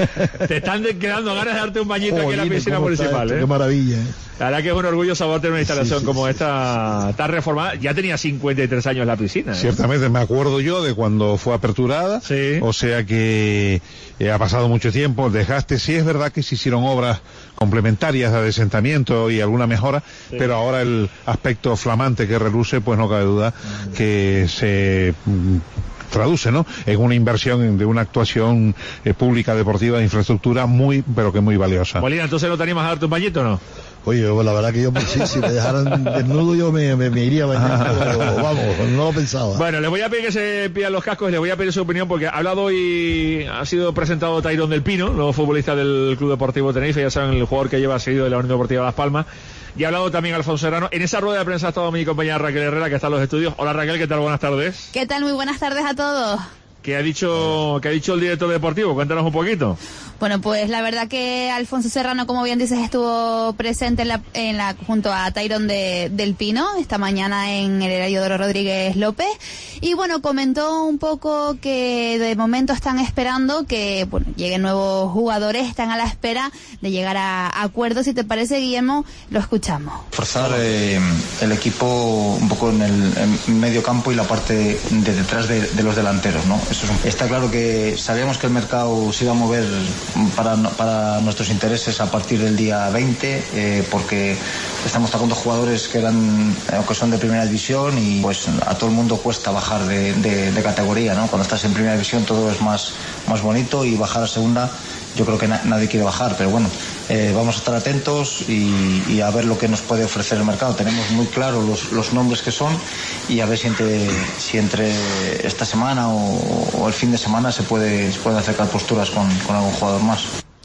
D: Te están quedando ganas de darte un bañito Jolín, aquí en la piscina municipal.
O: Esto,
D: ¿eh?
O: Qué maravilla. ¿eh?
D: La verdad que es un orgullo saber tener una instalación sí, sí, como
O: sí,
D: esta,
O: sí, sí.
D: tan reformada. Ya tenía cincuenta y tres años la piscina. ¿eh?
O: Ciertamente, me acuerdo yo de cuando fue aperturada.
D: Sí.
O: O sea que eh, ha pasado mucho tiempo, el desgaste. Sí es verdad que se hicieron obras complementarias de adesentamiento y alguna mejora, sí. pero ahora el aspecto flamante que reluce, pues no cabe duda mm. que se... Mm, traduce, ¿no?, en una inversión de una actuación eh, pública deportiva de infraestructura muy, pero que muy valiosa.
D: Molina, ¿entonces no te animas a darte un bañito o no?
O: Oye, la verdad que yo, pues, sí, si me dejaran desnudo yo me, me, me iría a bañar, pero vamos, no lo pensaba.
D: Bueno, les voy a pedir que se pidan los cascos y les voy a pedir su opinión porque ha hablado hoy, ha sido presentado Tairón del Pino, nuevo futbolista del Club Deportivo Tenerife, ya saben, el jugador que lleva seguido de la Unión Deportiva Las Palmas. Y ha hablado también Alfonso Serrano. En esa rueda de prensa ha estado mi compañera Raquel Herrera, que está en los estudios. Hola Raquel, ¿qué tal? Buenas tardes.
Q: ¿Qué tal? Muy buenas tardes a todos.
D: ¿Qué ha dicho, qué ha dicho el director deportivo? Cuéntanos un poquito.
Q: Bueno, pues la verdad que Alfonso Serrano, como bien dices, estuvo presente en la, en la junto a Tairón de, del Pino esta mañana en el Heliodoro Rodríguez López. Y bueno, comentó un poco que de momento están esperando que bueno, lleguen nuevos jugadores, están a la espera de llegar a, a acuerdos. Si te parece, Guillermo, lo escuchamos.
E: Forzar eh, el equipo un poco en el en medio campo y la parte de detrás de, de los delanteros, ¿no? Eso es un... Está claro que sabíamos que el mercado se iba a mover para, para nuestros intereses a partir del día veinte, eh, porque estamos sacando jugadores que eran que son de primera división y pues a todo el mundo cuesta bajar de, de, de categoría, ¿no? Cuando estás en primera división todo es más, más bonito y bajar a segunda yo creo que na, nadie quiere bajar, pero bueno, eh, vamos a estar atentos y, y a ver lo que nos puede ofrecer el mercado. Tenemos muy claro los, los nombres que son y a ver si entre, si entre esta semana o, o el fin de semana se puede, se pueden acercar posturas con, con algún jugador más.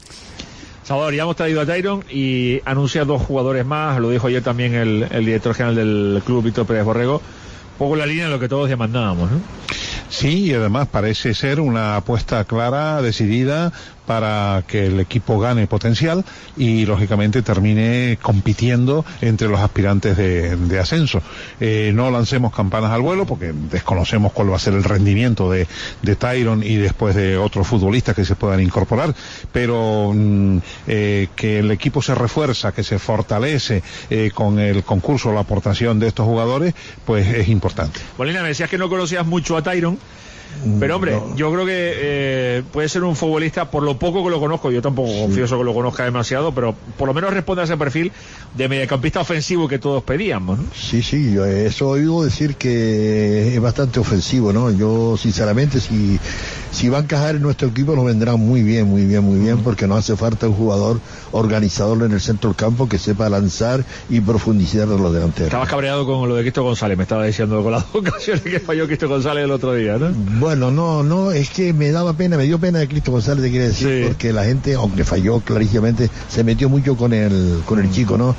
D: Salvador, ya hemos traído a Tairón y anuncia dos jugadores más, lo dijo ayer también el, el director general del club, Víctor Pérez Borrego, un poco la línea de lo que todos demandábamos, ¿no?
O: Sí, y además parece ser una apuesta clara, decidida, para que el equipo gane potencial y lógicamente termine compitiendo entre los aspirantes de, de ascenso. Eh, no lancemos campanas al vuelo porque desconocemos cuál va a ser el rendimiento de, de Tairón y después de otros futbolistas que se puedan incorporar, pero mm, eh, que el equipo se refuerza, que se fortalece eh, con el concurso, la aportación de estos jugadores, pues es importante.
D: Molina, me decías que no conocías mucho a Tairón. Pero hombre, no. yo creo que eh, puede ser un futbolista, por lo poco que lo conozco, yo tampoco sí. confieso que lo conozca demasiado, pero por lo menos responde a ese perfil de mediocampista ofensivo que todos pedíamos, ¿no?
O: Sí, sí, yo eso he oído decir que es bastante ofensivo, ¿no? Yo sinceramente, si, si va a encajar en nuestro equipo nos vendrá muy bien, muy bien, muy bien, porque nos hace falta un jugador organizador en el centro del campo que sepa lanzar y profundizar en los delanteros.
D: Estabas cabreado con lo de Cristo González, me estaba diciendo con las ocasiones que falló Cristo González el otro día, ¿no?
O: Bueno, no, no, es que me daba pena, me dio pena de Cristo González, te quiere decir, sí. porque la gente, aunque falló clarísimamente, se metió mucho con el, con el chico, ¿no?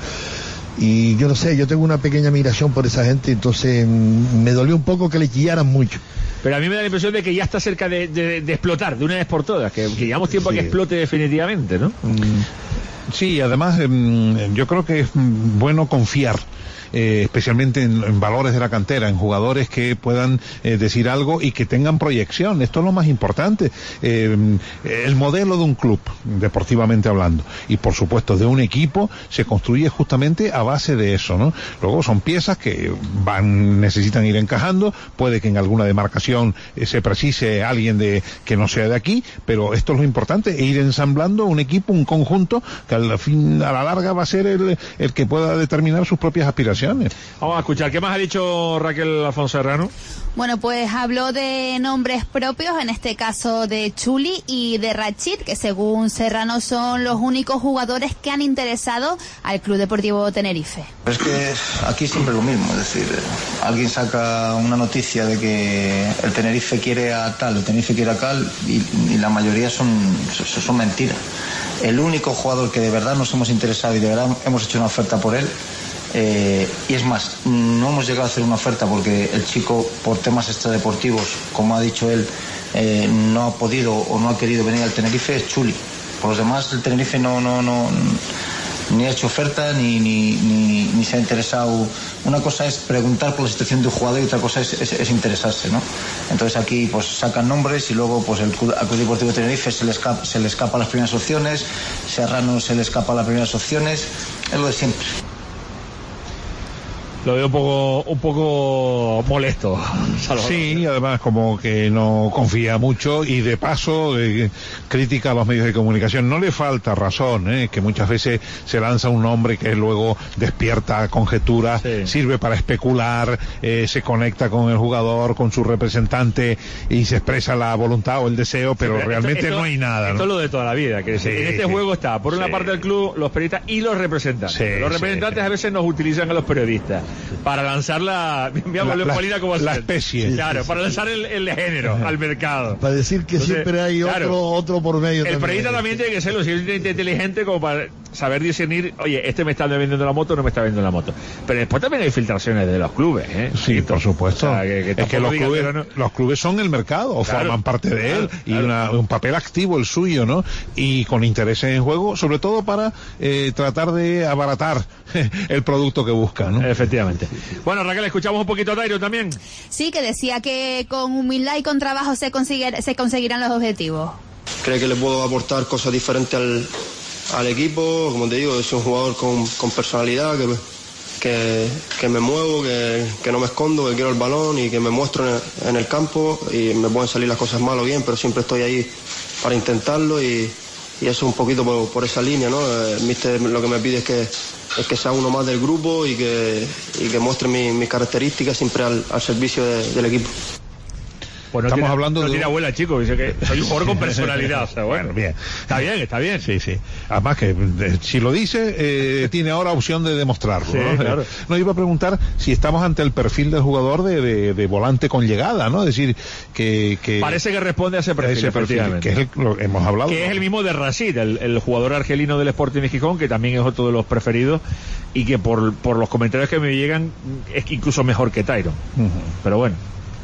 O: Y yo no sé, yo tengo una pequeña admiración por esa gente, entonces me dolió un poco que le chillaran mucho.
D: Pero a mí me da la impresión de que ya está cerca de, de, de explotar, de una vez por todas, que, que llevamos tiempo sí. a que explote definitivamente, ¿no?
O: Sí, además yo creo que es bueno confiar. Eh, especialmente en, en valores de la cantera, en jugadores que puedan eh, decir algo y que tengan proyección. Esto es lo más importante. Eh, el modelo de un club, deportivamente hablando, y por supuesto de un equipo, se construye justamente a base de eso, ¿no? Luego son piezas que van, necesitan ir encajando, puede que en alguna demarcación eh, se precise alguien de que no sea de aquí, pero esto es lo importante, ir ensamblando un equipo, un conjunto, que al fin, a la larga va a ser el, el que pueda determinar sus propias aspiraciones.
D: Vamos a escuchar, ¿qué más ha dicho Raquel Alfonso Serrano?
Q: Bueno, pues habló de nombres propios, en este caso de Chuli y de Rachid, que según Serrano son los únicos jugadores que han interesado al Club Deportivo Tenerife.
E: Es que aquí siempre lo mismo, es decir, alguien saca una noticia de que el Tenerife quiere a tal, el Tenerife quiere a tal, y, y la mayoría son, son mentiras. El único jugador que de verdad nos hemos interesado y de verdad hemos hecho una oferta por él, Eh, y es más, no hemos llegado a hacer una oferta porque el chico, por temas extradeportivos, como ha dicho él, eh, no ha podido o no ha querido venir al Tenerife, es Chuli. por los demás el Tenerife no no no ni ha hecho oferta ni, ni, ni, ni se ha interesado. Una cosa es preguntar por la situación de un jugador y otra cosa es, es, es interesarse, ¿no? Entonces aquí pues sacan nombres y luego pues el Club Deportivo de Tenerife se le escapa, se le escapa las primeras opciones, Serrano se le escapa las primeras opciones, es lo de siempre.
D: Lo veo un poco, un poco molesto, Salvador.
O: Sí, además como que no confía mucho y de paso eh, critica a los medios de comunicación. No le falta razón, eh, que muchas veces se lanza un nombre que luego despierta conjeturas, sí. Sirve para especular, eh, se conecta con el jugador, con su representante y se expresa la voluntad o el deseo, pero, sí, pero realmente esto, esto, no hay nada.
D: Esto
O: ¿no?
D: es lo de toda la vida, que sí, en este sí. juego está, por una sí. parte del club, los periodistas y los representantes. Sí, los representantes sí. a veces nos utilizan a los periodistas para lanzar la, la, la, como
O: la especie,
D: claro, sí, para lanzar el, el género al mercado,
R: para decir que entonces, siempre hay otro claro, otro por medio.
D: El periodista también tiene que ser lo suficientemente inteligente como para saber discernir, oye, este me está vendiendo la moto o no me está vendiendo la moto. Pero después también hay filtraciones de los clubes, ¿eh?
O: Sí, por supuesto. O sea, que, que es que los
D: diga,
O: clubes,
D: no...
O: los clubes son el mercado, o claro, forman parte de claro, él, claro. y una, un papel activo el suyo, ¿no? Y con intereses en juego, sobre todo para eh, tratar de abaratar el producto que busca, ¿no?
D: Efectivamente. Bueno, Raquel, escuchamos un poquito a Tairo también.
Q: Sí, que decía que con humildad y con trabajo se, consigue, se conseguirán los objetivos.
F: Creo que le puedo aportar cosas diferentes al, al equipo. Como te digo, soy un jugador con, con personalidad, que, que, que me muevo, que, que no me escondo, que quiero el balón y que me muestro en el, en el campo, y me pueden salir las cosas mal o bien, pero siempre estoy ahí para intentarlo, y, y eso un poquito por, por esa línea, ¿no? El míster lo que me pide es que es que sea uno más del grupo y que, y que muestre mi, mis características siempre al, al servicio de, del equipo.
D: Pues no
O: Estamos
D: tiene,
O: hablando
D: no
O: de
D: tiene abuela, chico, dice que soy un jugador con personalidad. O sea, bueno,
O: bueno, bien.
D: Está bien, está bien.
O: Sí, sí. Además que de, si lo dice, eh, tiene ahora opción de demostrarlo.
D: Sí,
O: ¿no?
D: Claro.
O: No, iba a preguntar si estamos ante el perfil del jugador de, de, de volante con llegada, ¿no? Es decir, que... que
D: parece que responde a ese perfil,
O: ese perfil que es el, lo que hemos hablado.
D: Que ¿no? es el mismo de Rashid, el, el jugador argelino del Sporting de Gijón, que también es otro de los preferidos, y que por, por los comentarios que me llegan es incluso mejor que Tairo. Uh-huh. Pero bueno.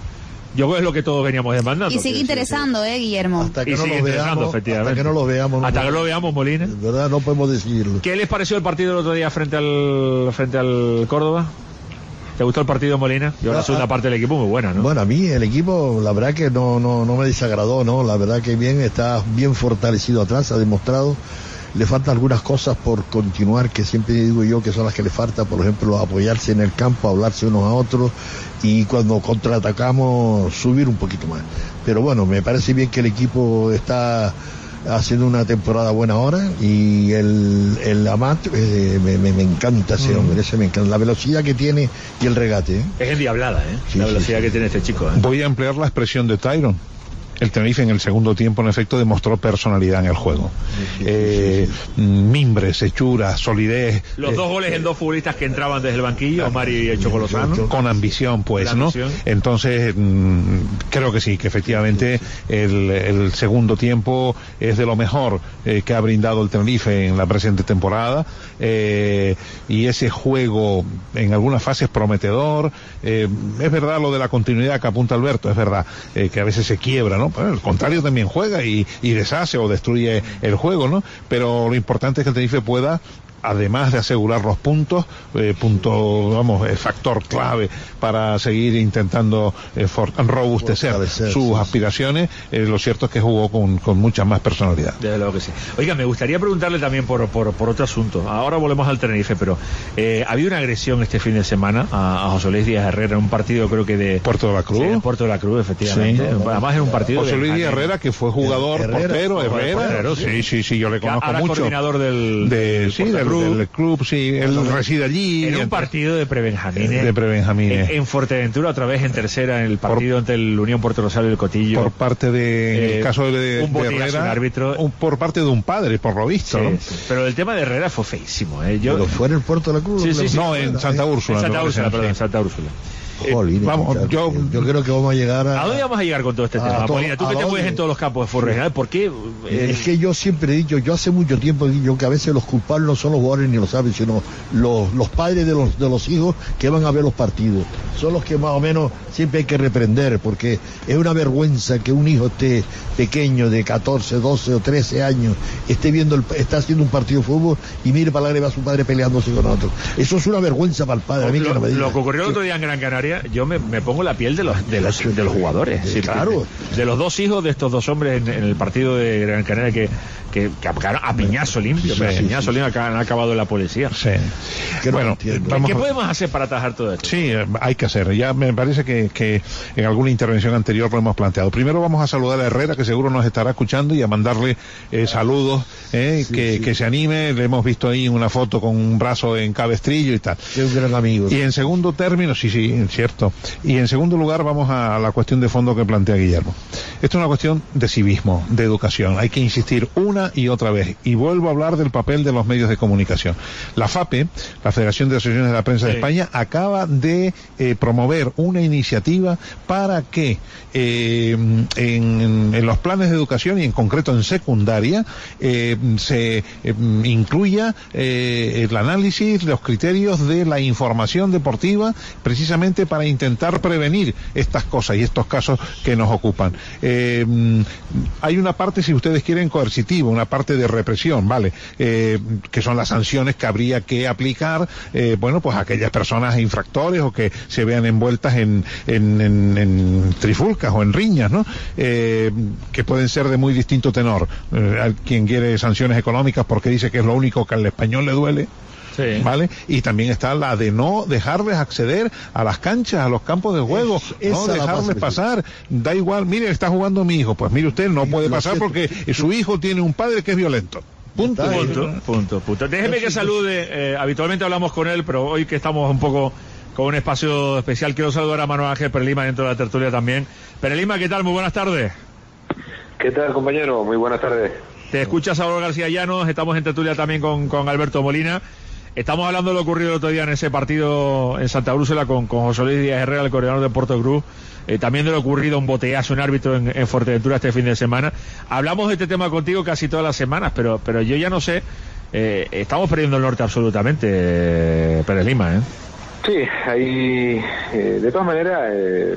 D: Yo creo que es lo que todos veníamos demandando.
Q: Y sigue
D: que,
Q: interesando, sí, sí. eh, Guillermo.
R: Hasta que,
D: y
R: no
D: sigue
R: lo veamos,
D: efectivamente.
R: hasta que no lo veamos. No
D: hasta que no lo veamos, Molina.
R: De verdad, no podemos decirlo.
D: ¿Qué les pareció el partido el otro día frente al frente al Córdoba? ¿Te gustó el partido, Molina? Yo la segunda parte del equipo muy buena, ¿no?
R: Bueno, a mí el equipo, la verdad que no, no, no me desagradó, ¿no? La verdad que bien, está bien fortalecido atrás, ha demostrado. Le faltan algunas cosas por continuar, que siempre digo yo que son las que le falta, por ejemplo, apoyarse en el campo, hablarse unos a otros, y cuando contraatacamos subir un poquito más. Pero bueno, me parece bien que el equipo está haciendo una temporada buena ahora, y el, el Amat eh, me, me, me encanta ese hombre, mm. ese me encanta, la velocidad que tiene y el regate. ¿eh?
D: Es endiablada, ¿eh? Sí, la velocidad sí, sí. que tiene este chico. ¿eh?
O: Voy a emplear la expresión de Tyron. El Tenerife en el segundo tiempo, en efecto, demostró personalidad en el juego. Sí, sí, eh, sí, sí. Mimbres, hechura, solidez.
D: Los
O: eh,
D: dos goles en dos futbolistas que entraban desde el banquillo, Omar y el Chocolozano.
O: Con ambición, pues, ¿no? Ambición. Entonces, mmm, creo que sí, que efectivamente el, el segundo tiempo es de lo mejor eh, que ha brindado el Tenerife en la presente temporada. Eh, y ese juego en algunas fases prometedor. Eh, es verdad lo de la continuidad que apunta Alberto, es verdad eh, que a veces se quiebra, ¿no? Bueno, el contrario también juega y, y deshace o destruye el juego, ¿no? Pero lo importante es que el Tenerife pueda, además de asegurar los puntos, eh, punto, vamos, eh, factor clave para seguir intentando eh, for, robustecer sus sí, aspiraciones, eh, lo cierto es que jugó con, con mucha más personalidad.
D: Desde luego que sí. Oiga, me gustaría preguntarle también por, por, por otro asunto. Ahora volvemos al Tenerife, pero eh, ha habido una agresión este fin de semana a, a José Luis Díaz Herrera en un partido, creo que de
O: Puerto de la Cruz.
D: Sí, en Puerto de la Cruz, efectivamente. Sí, no, no, Además en un partido
O: José Luis
D: de
O: Díaz Herrera, que fue jugador, Herrera, portero, Herrera. Portero, sí. sí, sí, sí, yo le conozco
D: ahora
O: mucho.
D: coordinador del,
O: de, sí, del, club. del club, sí, él no, reside allí.
D: En un entonces, partido de prebenjamines.
O: De prebenjamines.
D: En, en Fuerteventura, otra vez en tercera, en el partido por, ante el Unión Puerto Rosario del Cotillo.
O: Por parte de, en eh, el caso de,
D: un
O: de Herrera, un
D: árbitro.
O: Un, por parte de un padre, por lo visto.
D: Sí,
O: ¿no?
D: sí. Pero el tema de Herrera fue feísimo. ¿eh? Yo,
R: ¿Pero fue en el Puerto de la Cruz?
O: Sí, sí, sí, no, en Santa Úrsula.
D: En Santa Úrsula, perdón, en Santa Úrsula.
R: Jolín,
O: vamos, yo,
R: yo creo que vamos a llegar a...
D: ¿A dónde vamos a llegar con todo este tema,
R: todo,
D: Molina? Tú que te mueves en todos los campos de fútbol regional, ¿por qué? Eh,
R: es que yo siempre he dicho, yo hace mucho tiempo he dicho que a veces los culpables no son los jugadores ni los saben, sino los, los padres de los, de los hijos que van a ver los partidos. Son los que más o menos siempre hay que reprender, porque es una vergüenza que un hijo esté pequeño de catorce, doce o trece años, esté viendo, el, está haciendo un partido de fútbol y mire para la greba a su padre peleándose con otro. Eso es una vergüenza para el padre. A mí
D: lo,
R: que no me diga.
D: Lo que ocurrió el otro día en Gran Canaria, yo me, me pongo la piel de los de los, de los jugadores.
R: Sí, claro.
D: De, de los dos hijos de estos dos hombres en, en el partido de Gran Canaria que, que, que a piñazo limpio, sí, a piñazo sí, limpio sí. han acabado en la policía.
O: Sí.
D: Que
O: bueno,
D: no vamos ¿qué a... podemos hacer para atajar todo esto?
O: Sí, hay que hacer. Ya me parece que, que en alguna intervención anterior lo hemos planteado. Primero vamos a saludar a Herrera, que seguro nos estará escuchando, y a mandarle eh, saludos, eh, sí, que, sí. que se anime. Le hemos visto ahí una foto con un brazo en cabestrillo y tal.
R: Es un gran amigo.
O: Y en segundo término, sí, sí, cierto. Y en segundo lugar vamos a la cuestión de fondo que plantea Guillermo. Esto es una cuestión de civismo, de educación. Hay que insistir una y otra vez. Y vuelvo a hablar del papel de los medios de comunicación. La FAPE, la Federación de Asociaciones de la Prensa sí. de España, acaba de eh, promover una iniciativa para que eh, en, en los planes de educación y en concreto en secundaria eh, se eh, incluya eh, el análisis, los criterios de la información deportiva, precisamente para intentar prevenir estas cosas y estos casos que nos ocupan. Eh, hay una parte, si ustedes quieren, coercitiva, una parte de represión, ¿vale? Eh, que son las sanciones que habría que aplicar, eh, bueno, pues a aquellas personas infractores o que se vean envueltas en, en, en, en trifulcas o en riñas, ¿no? Eh, que pueden ser de muy distinto tenor. Eh, hay quien quiere sanciones económicas porque dice que es lo único que al español le duele. Sí. ¿Vale? Y también está la de no dejarles acceder a las canchas, a los campos de juego, es, no dejarles pasar. Da igual, mire, está jugando mi hijo. Pues mire usted, no puede pasar porque su hijo tiene un padre que es violento. Punto.
D: Punto, punto, punto. Déjeme que salude, eh, habitualmente hablamos con él, pero hoy que estamos un poco con un espacio especial, quiero saludar a Manuel Ángel Perelima dentro de la tertulia también. Perelima, ¿qué tal? Muy buenas tardes.
S: ¿Qué tal, compañero? Muy buenas tardes.
D: Te escucha Salvador García Llanos, estamos en tertulia también con, con Alberto Molina. Estamos hablando de lo ocurrido el otro día en ese partido en Santa Úrsula con, con José Luis Díaz Herrera, el coordinador de Puerto Cruz. Eh, también de lo ocurrido un botellazo, un árbitro en, en Fuerteventura este fin de semana. Hablamos de este tema contigo casi todas las semanas, pero pero yo ya no sé, eh, estamos perdiendo el norte absolutamente, eh, Pérez Lima, ¿eh?
S: Sí, hay, eh, de todas maneras, eh,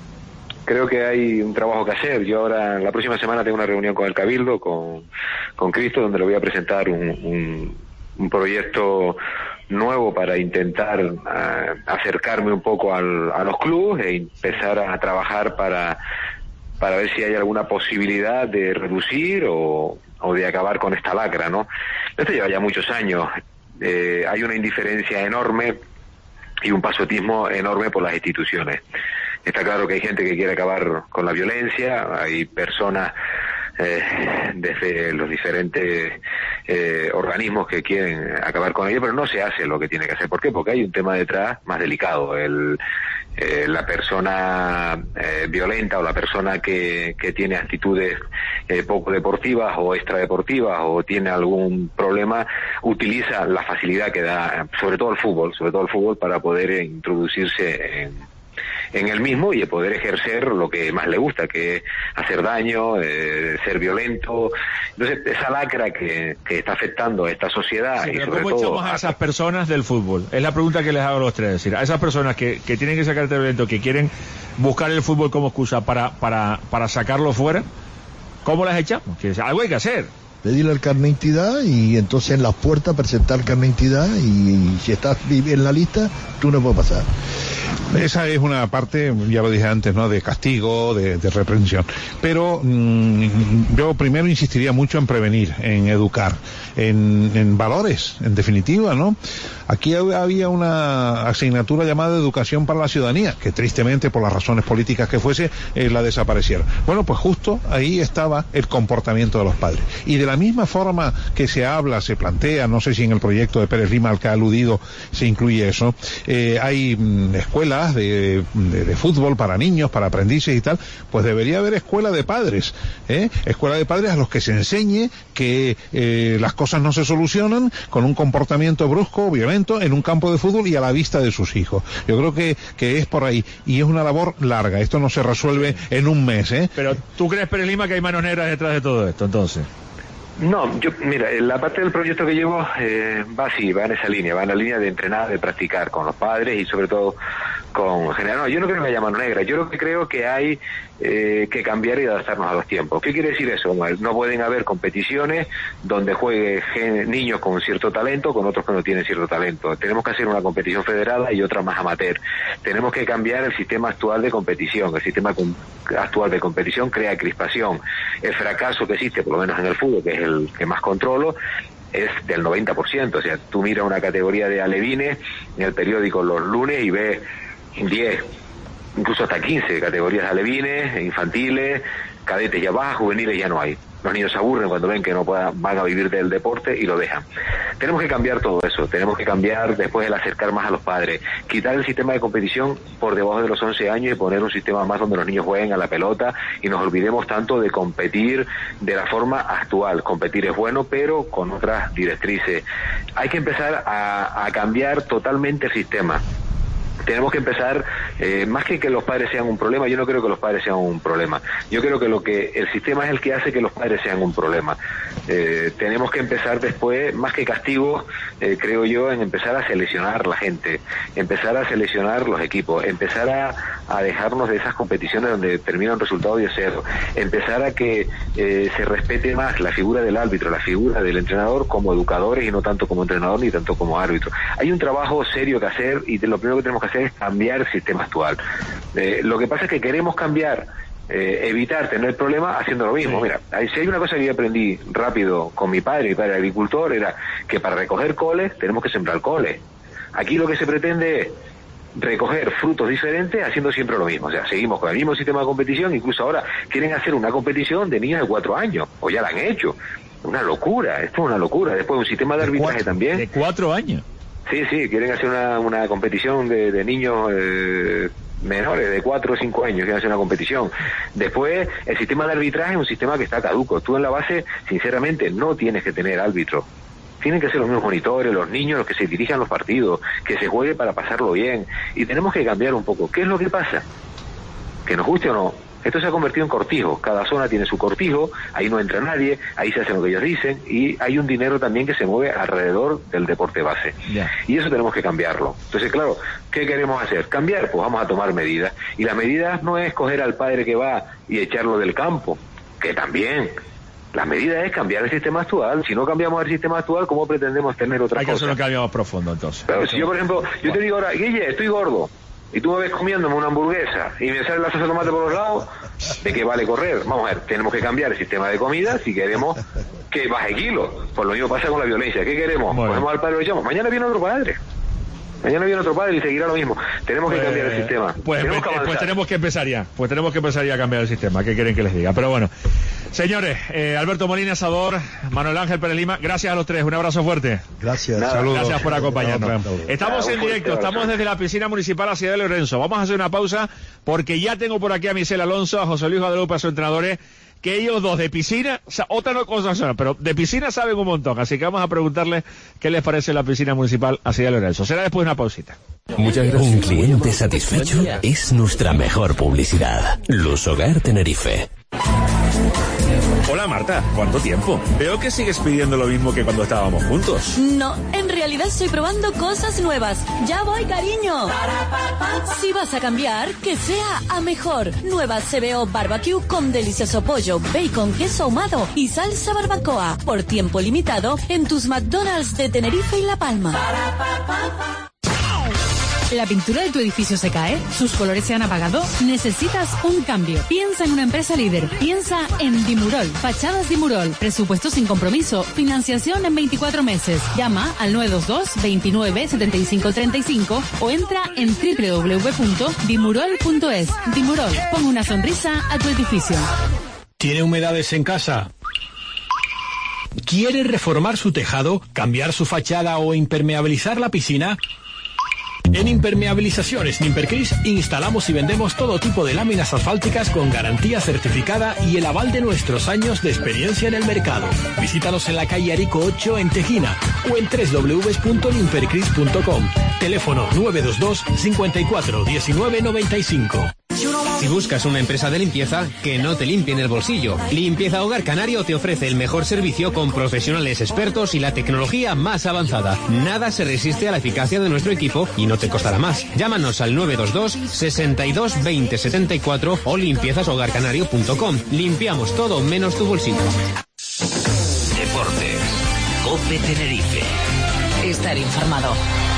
S: creo que hay un trabajo que hacer. Yo ahora, la próxima semana tengo una reunión con el Cabildo, con, con Cristo, donde le voy a presentar un, un, un proyecto nuevo para intentar uh, acercarme un poco al, a los clubes e empezar a trabajar para para ver si hay alguna posibilidad de reducir o, o de acabar con esta lacra, ¿no? Esto lleva ya muchos años. Eh, hay una indiferencia enorme y un pasotismo enorme por las instituciones. Está claro que hay gente que quiere acabar con la violencia, hay personas eh, desde los diferentes eh, organismos que quieren acabar con ello, pero no se hace lo que tiene que hacer. ¿Por qué? Porque hay un tema detrás más delicado. El, eh, la persona eh, violenta o la persona que, que tiene actitudes eh, poco deportivas o extradeportivas o tiene algún problema, utiliza la facilidad que da, sobre todo el fútbol, sobre todo el fútbol para poder introducirse en en el mismo y poder ejercer lo que más le gusta, que es hacer daño, eh, ser violento. Entonces, esa lacra que, que está afectando a esta sociedad.
D: Sí,
S: y
D: pero
S: sobre
D: ¿cómo
S: todo
D: echamos a esas personas del fútbol? Es la pregunta que les hago a los tres. Es decir, a esas personas que, que tienen que sacar este violento, que quieren buscar el fútbol como excusa para, para, para sacarlo fuera, ¿cómo las echamos? Que algo hay que hacer.
R: Pedirle el carnet de identidad y entonces en las puertas presentar el carnet de identidad y, y si estás en la lista, tú no puedes pasar.
O: Esa es una parte, ya lo dije antes, ¿no?, de castigo, de, de reprensión. Pero mmm, yo primero insistiría mucho en prevenir, en educar, en, en valores, en definitiva, ¿no? Aquí había una asignatura llamada Educación para la Ciudadanía, que tristemente, por las razones políticas que fuese, eh, la desaparecieron. Bueno, pues justo ahí estaba el comportamiento de los padres. Y de la la misma forma que se habla, se plantea, no sé si en el proyecto de Pérez Lima al que ha aludido se incluye eso, eh, hay mm, escuelas de, de, de fútbol para niños, para aprendices y tal, pues debería haber escuela de padres, ¿eh? Escuela de padres a los que se enseñe que eh, las cosas no se solucionan con un comportamiento brusco o violento en un campo de fútbol y a la vista de sus hijos. Yo creo que, que es por ahí, y es una labor larga, esto no se resuelve en un mes, ¿eh?
D: Pero ¿tú crees, Pérez Lima, que hay manos negras detrás de todo esto, entonces?
S: No, yo, mira, la parte del proyecto que llevo eh, va así, va en esa línea, va en la línea de entrenar, de practicar con los padres y sobre todo con general. No, yo no creo que haya mano negra, yo lo que creo que hay eh, que cambiar y adaptarnos a los tiempos. ¿Qué quiere decir eso? No pueden haber competiciones donde juegue gen- niños con cierto talento con otros que no tienen cierto talento. Tenemos que hacer una competición federada y otra más amateur. Tenemos que cambiar el sistema actual de competición. El sistema com- actual de competición crea crispación. El fracaso que existe, por lo menos en el fútbol, que es el que más controlo, es del noventa por ciento. O sea, tú miras una categoría de alevines en el periódico los lunes y ves diez, incluso hasta quince categorías de alevines, infantiles, cadetes ya bajas, juveniles ya no hay. Los niños se aburren cuando ven que no puedan, van a vivir del deporte y lo dejan. Tenemos que cambiar todo eso, tenemos que cambiar después el acercar más a los padres, quitar el sistema de competición por debajo de los once años y poner un sistema más donde los niños jueguen a la pelota y nos olvidemos tanto de competir de la forma actual. Competir es bueno, pero con otras directrices. Hay que empezar a, a cambiar totalmente el sistema. Tenemos que empezar, eh, más que que los padres sean un problema, yo no creo que los padres sean un problema. Yo creo que lo que el sistema es el que hace que los padres sean un problema. Eh, tenemos que empezar después, más que castigo, eh, creo yo, en empezar a seleccionar la gente, empezar a seleccionar los equipos, empezar a, a dejarnos de esas competiciones donde termina un resultado de cero, empezar a que eh, se respete más la figura del árbitro, la figura del entrenador como educadores y no tanto como entrenador ni tanto como árbitro. Hay un trabajo serio que hacer y de lo primero que tenemos que hacer es cambiar el sistema actual. Eh, lo que pasa es que queremos cambiar, eh, evitar tener problemas haciendo lo mismo. Mira, hay, si hay una cosa que yo aprendí rápido con mi padre, mi padre agricultor, era que para recoger coles tenemos que sembrar coles. Aquí lo que se pretende es recoger frutos diferentes haciendo siempre lo mismo. O sea, seguimos con el mismo sistema de competición, incluso ahora quieren hacer una competición de niños de cuatro años, o ya la han hecho. Una locura, esto es una locura. Después un sistema de arbitraje también.
D: ¿De cuatro años?
S: Sí, sí, quieren hacer una, una competición de, de niños eh, menores, de cuatro o cinco años, quieren hacer una competición. Después, el sistema de arbitraje es un sistema que está caduco. Tú en la base, sinceramente, no tienes que tener árbitro. Tienen que ser los mismos monitores, los niños, los que se dirijan los partidos, que se juegue para pasarlo bien. Y tenemos que cambiar un poco. ¿Qué es lo que pasa? Que nos guste o no, esto se ha convertido en cortijo. Cada zona tiene su cortijo, ahí no entra nadie, ahí se hace lo que ellos dicen, y hay un dinero también que se mueve alrededor del deporte base. Yeah. Y eso tenemos que cambiarlo. Entonces, claro, ¿qué queremos hacer? Cambiar, pues vamos a tomar medidas. Y la medida no es coger al padre que va y echarlo del campo, que también. La medida es cambiar el sistema actual. Si no cambiamos el sistema actual, ¿cómo pretendemos tener otra cosa?
D: Hay que hacer un cambio más profundo, entonces.
S: Pero si yo, por ejemplo, yo te digo ahora, Guille, estoy gordo, y tú me ves comiéndome una hamburguesa y me sale la salsa de tomate por los lados, ¿de qué vale correr? Vamos a ver, tenemos que cambiar el sistema de comida si queremos que baje kilos. Pues lo mismo pasa con la violencia. ¿Qué queremos? Bueno. Cogemos al padre y lo echamos. Mañana viene otro padre. Mañana viene otro padre y seguirá lo mismo. Tenemos que pues, cambiar el sistema.
D: Pues, tenemos pues, que pues tenemos que empezar ya. Pues tenemos que empezar ya a cambiar el sistema. ¿Qué quieren que les diga? Pero bueno. Señores, eh, Alberto Molina, Asador, Manuel Ángel Pérez Lima, gracias a los tres. Un abrazo fuerte.
R: Gracias.
D: Saludos. Gracias por acompañarnos. Estamos en directo, estamos desde la piscina municipal a Ciudad de Lorenzo. Vamos a hacer una pausa porque ya tengo por aquí a Michel Alonso, a José Luis Guadalupe, a sus entrenadores, que ellos dos de piscina, o sea, otra no cosa, pero de piscina saben un montón. Así que vamos a preguntarles qué les parece la piscina municipal a Ciudad de Lorenzo. Será después de una pausita.
M: Muchas gracias. Un cliente satisfecho es nuestra mejor publicidad. Luz Hogar Tenerife.
D: Hola Marta, ¿cuánto tiempo? Veo que sigues pidiendo lo mismo que cuando estábamos juntos.
N: No, en realidad estoy probando cosas nuevas. Ya voy, cariño. Si vas a cambiar, que sea a mejor. Nueva C B O Barbecue con delicioso pollo, bacon, queso ahumado y salsa barbacoa. Por tiempo limitado en tus McDonald's de Tenerife y La Palma.
P: ¿La pintura de tu edificio se cae? ¿Sus colores se han apagado? ¿Necesitas un cambio? Piensa en una empresa líder. Piensa en Dimurol. Fachadas Dimurol. Presupuesto sin compromiso. Financiación en veinticuatro meses. Llama al nueve dos dos, veintinueve, setenta y cinco treinta y cinco o entra en doble u doble u doble u punto dimurol punto es. Dimurol. Pon una sonrisa a tu edificio.
A: ¿Tiene humedades en casa?
T: ¿Quiere reformar su tejado, cambiar su fachada o impermeabilizar la piscina? En Impermeabilizaciones Nimpercris instalamos y vendemos todo tipo de láminas asfálticas con garantía certificada y el aval de nuestros años de experiencia en el mercado. Visítanos en la calle Arico ocho en Tejina o en doble u doble u doble u punto nimpercris punto com. Teléfono nueve dos dos, cincuenta y cuatro, diecinueve noventa y cinco.
A: Si buscas una empresa de limpieza, que no te limpie en el bolsillo. Limpieza Hogar Canario te ofrece el mejor servicio con profesionales expertos y la tecnología más avanzada. Nada se resiste a la eficacia de nuestro equipo y no te costará más. Llámanos al nueve dos dos, sesenta y dos, veinte setenta y cuatro o limpiezas hogar canario punto com. Limpiamos todo menos tu bolsillo.
B: Deportes. COPE Tenerife.
C: Estar informado.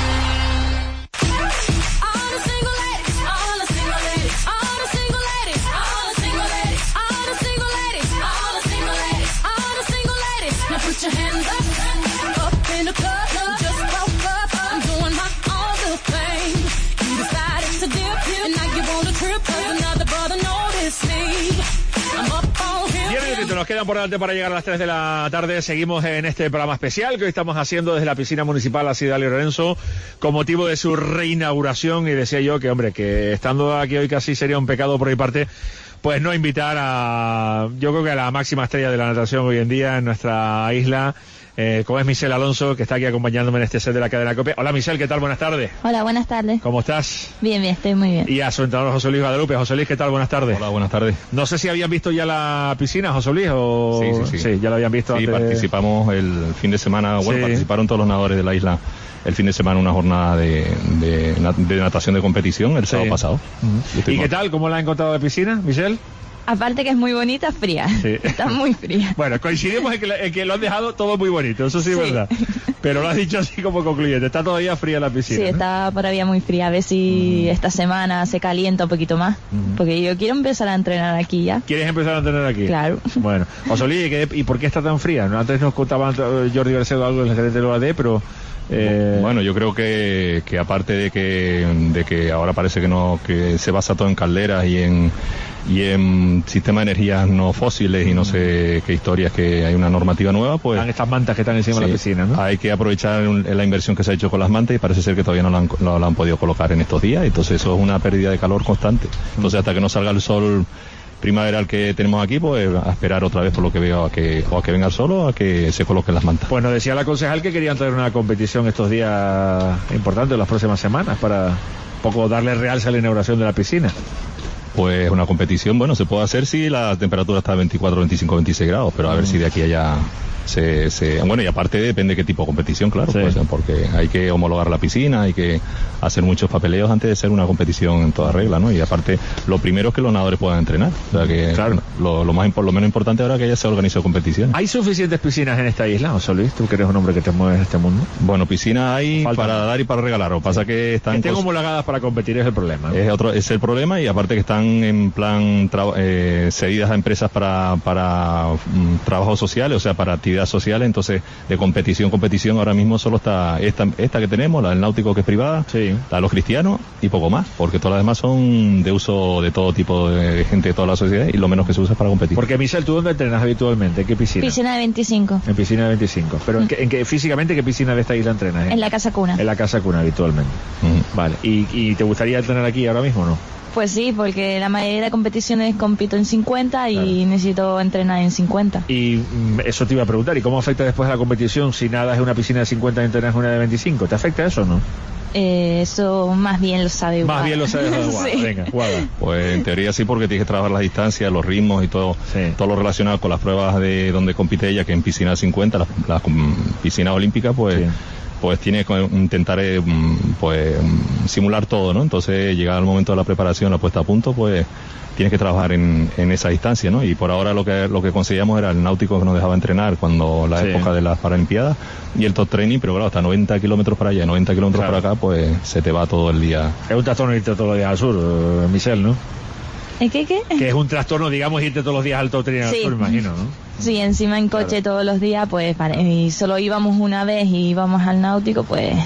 D: Nos quedan por delante para llegar a las tres de la tarde. Seguimos en este programa especial que hoy estamos haciendo desde la piscina municipal Acidalia Lorenzo con motivo de su reinauguración. Y decía yo que, hombre, que estando aquí hoy casi sería un pecado por mi parte pues no invitar a, yo creo que a la máxima estrella de la natación hoy en día en nuestra isla, eh, como es Michelle Alonso, que está aquí acompañándome en este set de la cadena COPE. Hola Michelle, ¿qué tal? Buenas tardes.
U: Hola, buenas tardes.
D: ¿Cómo estás?
U: Bien, bien, estoy muy bien.
D: Y a su entrenador José Luis Guadalupe. José Luis, ¿qué tal? Buenas tardes.
V: Hola, buenas tardes.
D: No sé si habían visto ya la piscina, José Luis, o...
V: Sí, sí, sí.
D: Sí, ya lo habían visto.
V: Sí,
D: antes
V: participamos
D: de...
V: el fin de semana, bueno,
D: sí.
V: participaron todos los nadadores de la isla el fin de semana en una jornada de, de, de natación de competición el sábado
D: sí. pasado.
V: Uh-huh.
D: ¿Y, ¿Y qué tal? ¿Cómo la ha encontrado la piscina, Michelle?
U: Aparte que es muy bonita, fría. Sí. Está muy fría.
D: Bueno, coincidimos en que, en que lo han dejado todo muy bonito, eso sí es sí. verdad. Pero lo has dicho así como concluyente. Está todavía fría la piscina.
U: Sí,
D: ¿no?
U: está todavía muy fría. A ver si mm. esta semana se calienta un poquito más. Mm. Porque yo quiero empezar a entrenar aquí ya.
D: ¿Quieres empezar a entrenar aquí?
U: Claro.
D: Bueno, José Luis, ¿y por qué está tan fría? Antes nos contaba Jordi Garcedo algo del gerente de la O A D, pero...
V: Eh... Bueno, yo creo que, que aparte de que, de que ahora parece que no, que se basa todo en calderas y en y en sistema de energías no fósiles y no sé qué historias, que hay una normativa nueva, pues...
D: Están estas mantas que están encima sí, de la piscina, ¿no?
V: Hay que aprovechar la inversión que se ha hecho con las mantas y parece ser que todavía no la han, no la han podido colocar en estos días, entonces eso es una pérdida de calor constante. Entonces hasta que no salga el sol primaveral que tenemos aquí, pues a esperar otra vez por lo que veo a que, o a que venga el sol o a que se coloquen las mantas.
D: Bueno, decía la concejal que querían traer una competición estos días importantes, las próximas semanas, para un poco darle realce a la inauguración de la piscina.
V: Pues una competición, bueno, se puede hacer si la temperatura está a veinticuatro, veinticinco, veintiséis grados, pero a ver si de aquí a allá se, se... Bueno, y aparte depende qué tipo de competición, claro, sí. pues, porque hay que homologar la piscina, hay que hacer muchos papeleos antes de ser una competición en toda regla, ¿no? Y aparte, lo primero es que los nadadores puedan entrenar, o sea que claro. lo, lo, más, lo menos importante ahora es que ya se organizó competición.
D: ¿Hay suficientes piscinas en esta isla, José Luis? Tú que eres un hombre que te mueves en este mundo.
V: Bueno, piscinas hay Falta. para dar y para regalar, lo que pasa que están...
D: Que estén homologadas para competir es el problema, ¿no?
V: Es, otro, es el problema, y aparte que están en plan tra- eh, cedidas a empresas para, para um, trabajos sociales, o sea, para actividades sociales, entonces de competición, competición, ahora mismo solo está esta, esta que tenemos, la del náutico, que es privada,
D: sí.
V: la de los cristianos y poco más, porque todas las demás son de uso de todo tipo de gente de toda la sociedad, y lo menos que se usa es para competir.
D: Porque Michelle, ¿tú dónde entrenas habitualmente? ¿En qué piscina?
U: Piscina de veinticinco.
D: En piscina de veinticinco. Pero mm. ¿en, qué, en qué, físicamente qué piscina de esta isla entrenas? ¿eh?
U: En la Casa Cuna.
D: En la Casa Cuna habitualmente. Mm. Vale. ¿Y, ¿Y te gustaría entrenar aquí ahora mismo o no?
U: Pues sí, porque la mayoría de competiciones compito en cincuenta y claro. necesito entrenar en cincuenta.
D: Y eso te iba a preguntar, ¿y cómo afecta después a la competición si nadas en una piscina de cincuenta y entrenas en una de veinticinco? ¿Te afecta eso o no?
U: Eh, eso más bien lo sabe Guada.
D: Más bien lo sabe Guada. Sí. Venga, Guada.
V: Pues en teoría sí, porque tienes que trabajar las distancias, los ritmos y todo, sí. todo lo relacionado con las pruebas de donde compite ella, que en piscina de cincuenta, las, las piscinas olímpicas, pues... Sí. pues tienes que intentar eh, pues simular todo, ¿no? Entonces, llegado el momento de la preparación, la puesta a punto, pues tienes que trabajar en, en esa distancia, ¿no? Y por ahora lo que lo que conseguíamos era el náutico que nos dejaba entrenar cuando la sí. época de las Paralimpiadas, y el top training, pero claro, hasta noventa kilómetros para allá, noventa kilómetros claro. para acá, pues se te va todo el día.
D: Es un trastorno irte todos los días al sur, uh, Michelle, ¿no?
U: ¿Qué, qué?
D: Que es un trastorno, digamos, irte todos los días al top training sí. al sur, me imagino, ¿no?
U: Sí, encima en coche claro. todos los días, pues, y solo íbamos una vez y íbamos al náutico, pues...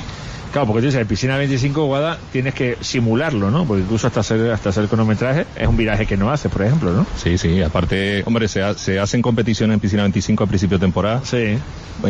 D: Claro, porque tú dices, en piscina veinticinco, Guada, tienes que simularlo, ¿no? Porque incluso hasta hacer hasta hacer cronometraje es un viraje que no haces, por ejemplo, ¿no?
V: Sí, sí, aparte, hombre, se, ha, se hacen competiciones en piscina veinticinco a principio de temporada.
D: Sí.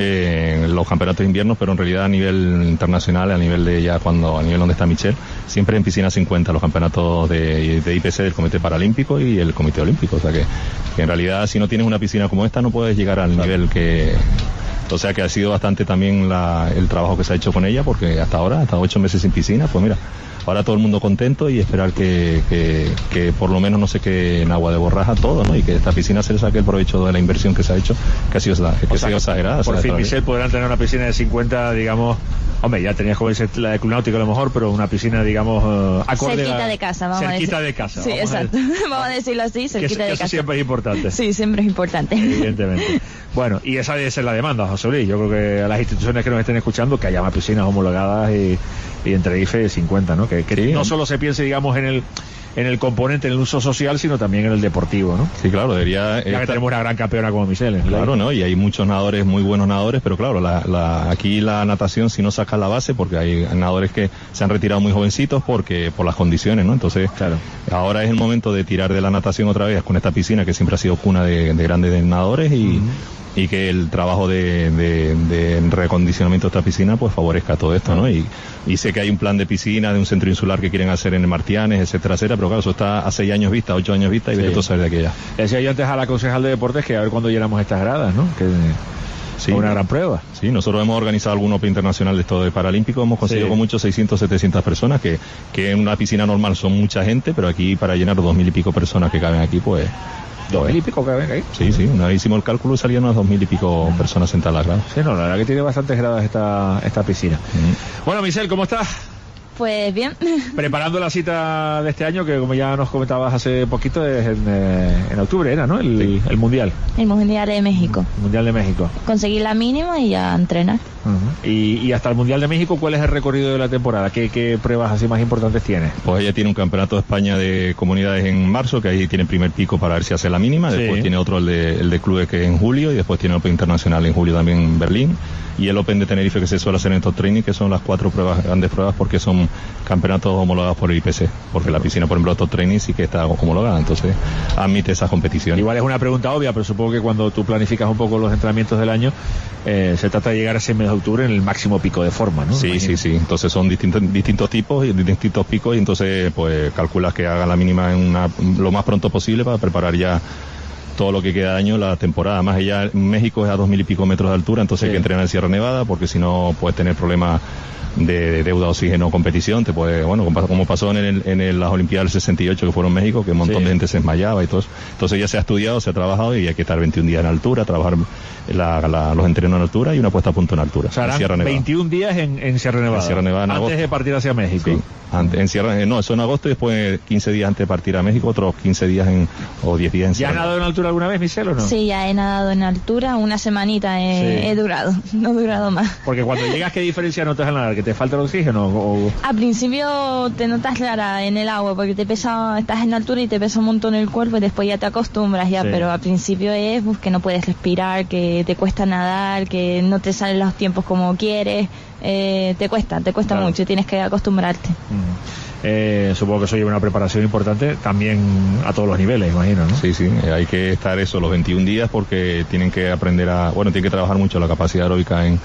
V: Eh, en los campeonatos de invierno, pero en realidad a nivel internacional, a nivel de ya cuando, a nivel donde está Michel, siempre en piscina cincuenta, los campeonatos de, de I P C del Comité Paralímpico y el Comité Olímpico. O sea que, que en realidad si no tienes una piscina como esta no puedes llegar al claro. nivel que... O sea que ha sido bastante también la, el trabajo que se ha hecho con ella, porque hasta ahora, hasta ocho meses sin piscina, pues mira, ahora todo el mundo contento y esperar que, que, que por lo menos no se quede en agua de borraja todo, ¿no? Y que esta piscina se le saque el provecho de la inversión que se ha hecho, que ha sido, que ha sido exagerada.
D: Por fin, Michel, podrán tener una piscina de cincuenta, digamos, hombre, ya tenías como dice la de Club Náutico a lo mejor, pero una piscina, digamos, uh, acorde
U: cerquita
D: a,
U: de casa, vamos
D: cerquita
U: a decir.
D: de casa.
U: Sí,
D: vamos
U: exacto.
D: A
U: vamos a decirlo así, cerquita
D: que,
U: de
D: que
U: casa.
D: Eso siempre es importante.
U: Sí, siempre es importante.
D: Evidentemente. Bueno, y esa debe ser la demanda, José Luis. Yo creo que a las instituciones que nos estén escuchando, que haya más piscinas homologadas y, y entre I F E cincuenta, ¿no? Que, que sí, no solo se piense, digamos, en el en el componente, en el uso social, sino también en el deportivo, ¿no?
V: Sí, claro, debería...
D: Ya
V: esta...
D: que tenemos una gran campeona como Michelle.
V: Claro, ¿no? Y hay muchos nadadores, muy buenos nadadores, pero claro, la, la, aquí la natación, si no saca la base, porque hay nadadores que se han retirado muy jovencitos porque por las condiciones, ¿no? Entonces, claro, ahora es el momento de tirar de la natación otra vez con esta piscina que siempre ha sido cuna de, de grandes nadadores y... Uh-huh. y que el trabajo de, de, de reacondicionamiento de esta piscina pues favorezca todo esto, ¿no? Y, y sé que hay un plan de piscina, de un centro insular que quieren hacer en el Martianes, etcétera, etcétera, pero claro, eso está a seis años vista, ocho años vista y sí. Veré todo saber de aquella.
D: Decía yo antes a la concejal de deportes que a ver cuándo llenamos estas gradas, ¿no? Que
V: sí,
D: una gran prueba.
V: Sí, nosotros hemos organizado algún Open internacional de esto de Paralímpico, hemos conseguido sí. con muchos seiscientas, setecientas personas, que, que en una piscina normal son mucha gente, pero aquí para llenar dos mil y pico personas que caben aquí, pues...
D: ¿Dos mil y pico que ven ahí?
V: Sí, sí, una vez hicimos el cálculo y salían unas dos mil y pico personas sentadas, claro.
D: Sí, no, la verdad que tiene bastantes gradas esta, esta piscina. Mm. Bueno, Michelle, ¿cómo estás?
U: Pues bien.
D: Preparando la cita de este año, que como ya nos comentabas hace poquito, es en, eh, en octubre, ¿era, no? El, sí. el Mundial.
U: El Mundial de México.
D: El Mundial de México.
U: Conseguí la mínima y ya entrenar.
D: Uh-huh. y, y hasta el Mundial de México, ¿cuál es el recorrido de la temporada? ¿Qué, qué pruebas así más importantes tiene?
V: Pues ella tiene un campeonato de España de comunidades en marzo, que ahí tiene el primer pico para ver si hace la mínima. Después sí. tiene otro, el de, el de clubes, que es en julio, y después tiene el Open Internacional en julio también en Berlín. Y el Open de Tenerife, que se suele hacer en estos training, que son las cuatro pruebas, grandes pruebas, porque son campeonatos homologados por el I P C, porque la piscina, por ejemplo, estos training sí que está homologada, entonces admite esas competiciones.
D: Igual es una pregunta obvia, pero supongo que cuando tú planificas un poco los entrenamientos del año, eh, se trata de llegar a ese mes de octubre en el máximo pico de forma, ¿no?
V: Sí, sí, sí, entonces son distintos, distintos tipos y distintos picos, y entonces pues calculas que haga la mínima en una, lo más pronto posible para preparar ya todo lo que queda de año, la temporada. Además, ella en México es a dos mil y pico metros de altura, entonces sí. hay que entrenar en Sierra Nevada, porque si no puedes tener problemas de, de deuda de oxígeno competición, te puede, bueno, como pasó en, el, en el, las Olimpiadas del sesenta y ocho que fueron en México, que un montón sí. de gente se desmayaba y todo eso. Entonces ya se ha estudiado, se ha trabajado y hay que estar veintiún días en altura, trabajar la, la, los entrenos en altura y una puesta a punto en altura.
D: O sea, en Sierra Nevada. veintiún días en, en Sierra Nevada.
V: En Sierra Nevada en
D: antes
V: agosto.
D: de partir hacia México.
V: Sí. Antes, en Sierra, no, eso en agosto y después quince días antes de partir a México, otros quince días en, o diez días en Sierra.
D: ¿Ya has nadado en altura alguna vez, Michelle, o no?
U: Sí, ya he nadado en altura, una semanita he, sí. he durado, no he durado más.
D: Porque cuando llegas, ¿qué diferencia notas al nadar? ¿Que te falta el oxígeno? O...
U: Al principio te notas clara en el agua, porque te pesa, estás en altura y te pesa un montón el cuerpo y después ya te acostumbras ya, sí. pero al principio es pues, que no puedes respirar, que te cuesta nadar, que no te salen los tiempos como quieres, eh, te cuesta, te cuesta claro. mucho, tienes que acostumbrarte.
D: Mm. Eh, supongo que eso lleva una preparación importante también a todos los niveles, imagino, ¿no?
V: Sí, sí, hay que estar eso los veintiún días porque tienen que aprender a, bueno, tienen que trabajar mucho la capacidad aeróbica en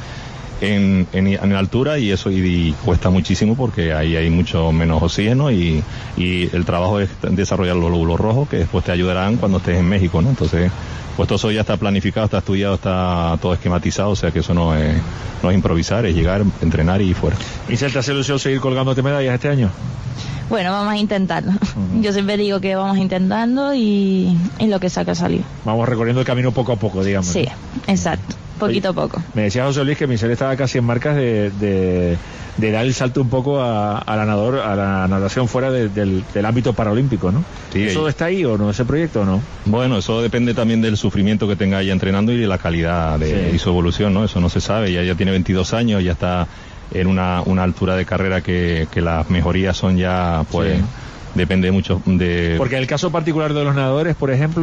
V: En, en, en altura y eso y, y cuesta muchísimo porque ahí hay mucho menos oxígeno y, y el trabajo es desarrollar los glóbulos rojos que después te ayudarán cuando estés en México, ¿no? Entonces, pues todo eso ya está planificado, está estudiado, está todo esquematizado, o sea que eso no es, no es improvisar, es llegar, entrenar y fuera.
D: ¿Y si te hace ilusión seguir colgándote medallas este año?
U: Bueno, vamos a intentarlo. Uh-huh. Yo siempre digo que vamos intentando y, y lo que saca salir.
D: Vamos recorriendo el camino poco a poco, digamos.
U: Sí, exacto. Poquito a poco.
D: Me decía José Luis que Michelle estaba casi en marcas de, de, de dar el salto un poco a, a la nadador, a la natación fuera de, del, del ámbito paralímpico, ¿no? Sí, ¿eso ahí está ahí o no, ese proyecto o no?
V: Bueno, eso depende también del sufrimiento que tenga ella entrenando y de la calidad de, sí. y su evolución, ¿no? Eso no se sabe. Ella ya tiene veintidós años, ya está en una, una altura de carrera que, que las mejorías son ya, pues, sí. depende mucho de...
D: Porque en el caso particular de los nadadores, por ejemplo,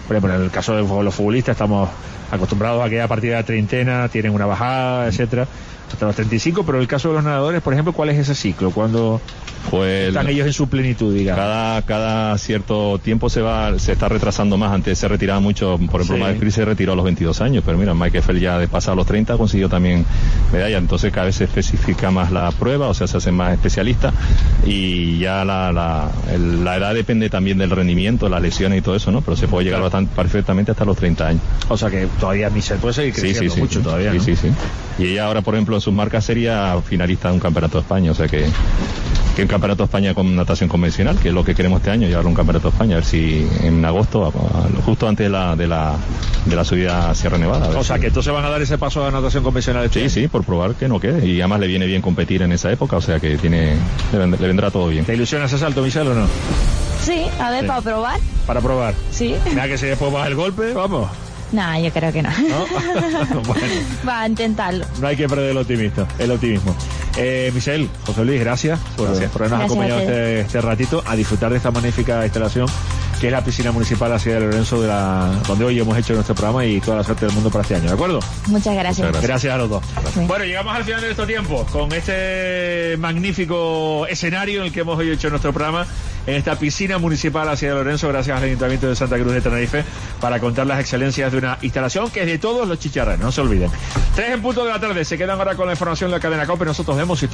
D: Por ejemplo, en el caso de los futbolistas estamos acostumbrados a que a partir de la treintena tienen una bajada, etcétera, hasta los treinta y cinco, pero el caso de los nadadores, por ejemplo, ¿cuál es ese ciclo? ¿Cuándo
V: pues
D: están ellos en su plenitud, digamos?
V: Cada, cada cierto tiempo se va, se está retrasando más. Antes se retiraba mucho, por ejemplo, sí. Michael Phelps se retiró a los veintidós años, pero mira, Michael Phelps ya de pasar a los treinta consiguió también medalla, entonces cada vez se especifica más la prueba, o sea, se hacen más especialistas, y ya la, la, el, la edad depende también del rendimiento, las lesiones y todo eso, ¿no? Pero se puede llegar bastante, perfectamente hasta los treinta años.
D: O sea que todavía Michelle puede seguir creciendo
V: sí, sí, sí,
D: mucho
V: sí,
D: todavía,
V: sí,
D: ¿no?
V: sí, sí. Y ella ahora, por ejemplo, en sus marcas sería finalista de un campeonato de España, o sea que, que un campeonato de España con natación convencional, que es lo que queremos este año, llevar un campeonato de España, a ver si en agosto, a, a, justo antes de la, de la, de la subida a Sierra Nevada.
D: O sea
V: si...
D: que entonces van a dar ese paso a natación convencional este
V: Sí,
D: año.
V: sí, por probar que no quede, y además le viene bien competir en esa época, o sea que tiene, le, vendrá, le vendrá todo bien.
D: ¿Te ilusiona ese salto, Michelle, o no?
U: Sí, a ver,
D: Sí.
U: para probar.
D: Para probar.
U: Sí.
D: Mira que si después baja el golpe, vamos.
U: No, yo creo que no.
D: ¿No? Bueno,
U: Va a intentarlo.
D: no hay que perder el optimismo. El optimismo. Eh, Michelle, José Luis, gracias por,
V: Gracias.
D: por habernos
U: Gracias
D: acompañado
U: a
D: este, este ratito a disfrutar de esta magnífica instalación que es la piscina municipal Así de Lorenzo, de la, donde hoy hemos hecho nuestro programa, y toda la suerte del mundo para este año, ¿de acuerdo?
U: Muchas gracias.
D: Gracias, gracias a los dos.
U: Sí.
D: Bueno, llegamos al final de estos tiempos con este magnífico escenario en el que hemos hoy hecho nuestro programa en esta piscina municipal Así de Lorenzo, gracias al Ayuntamiento de Santa Cruz de Tenerife, para contar las excelencias de una instalación que es de todos los chicharrones, no se olviden. Tres en punto de la tarde, se quedan ahora con la información de la cadena COPE, nosotros vemos.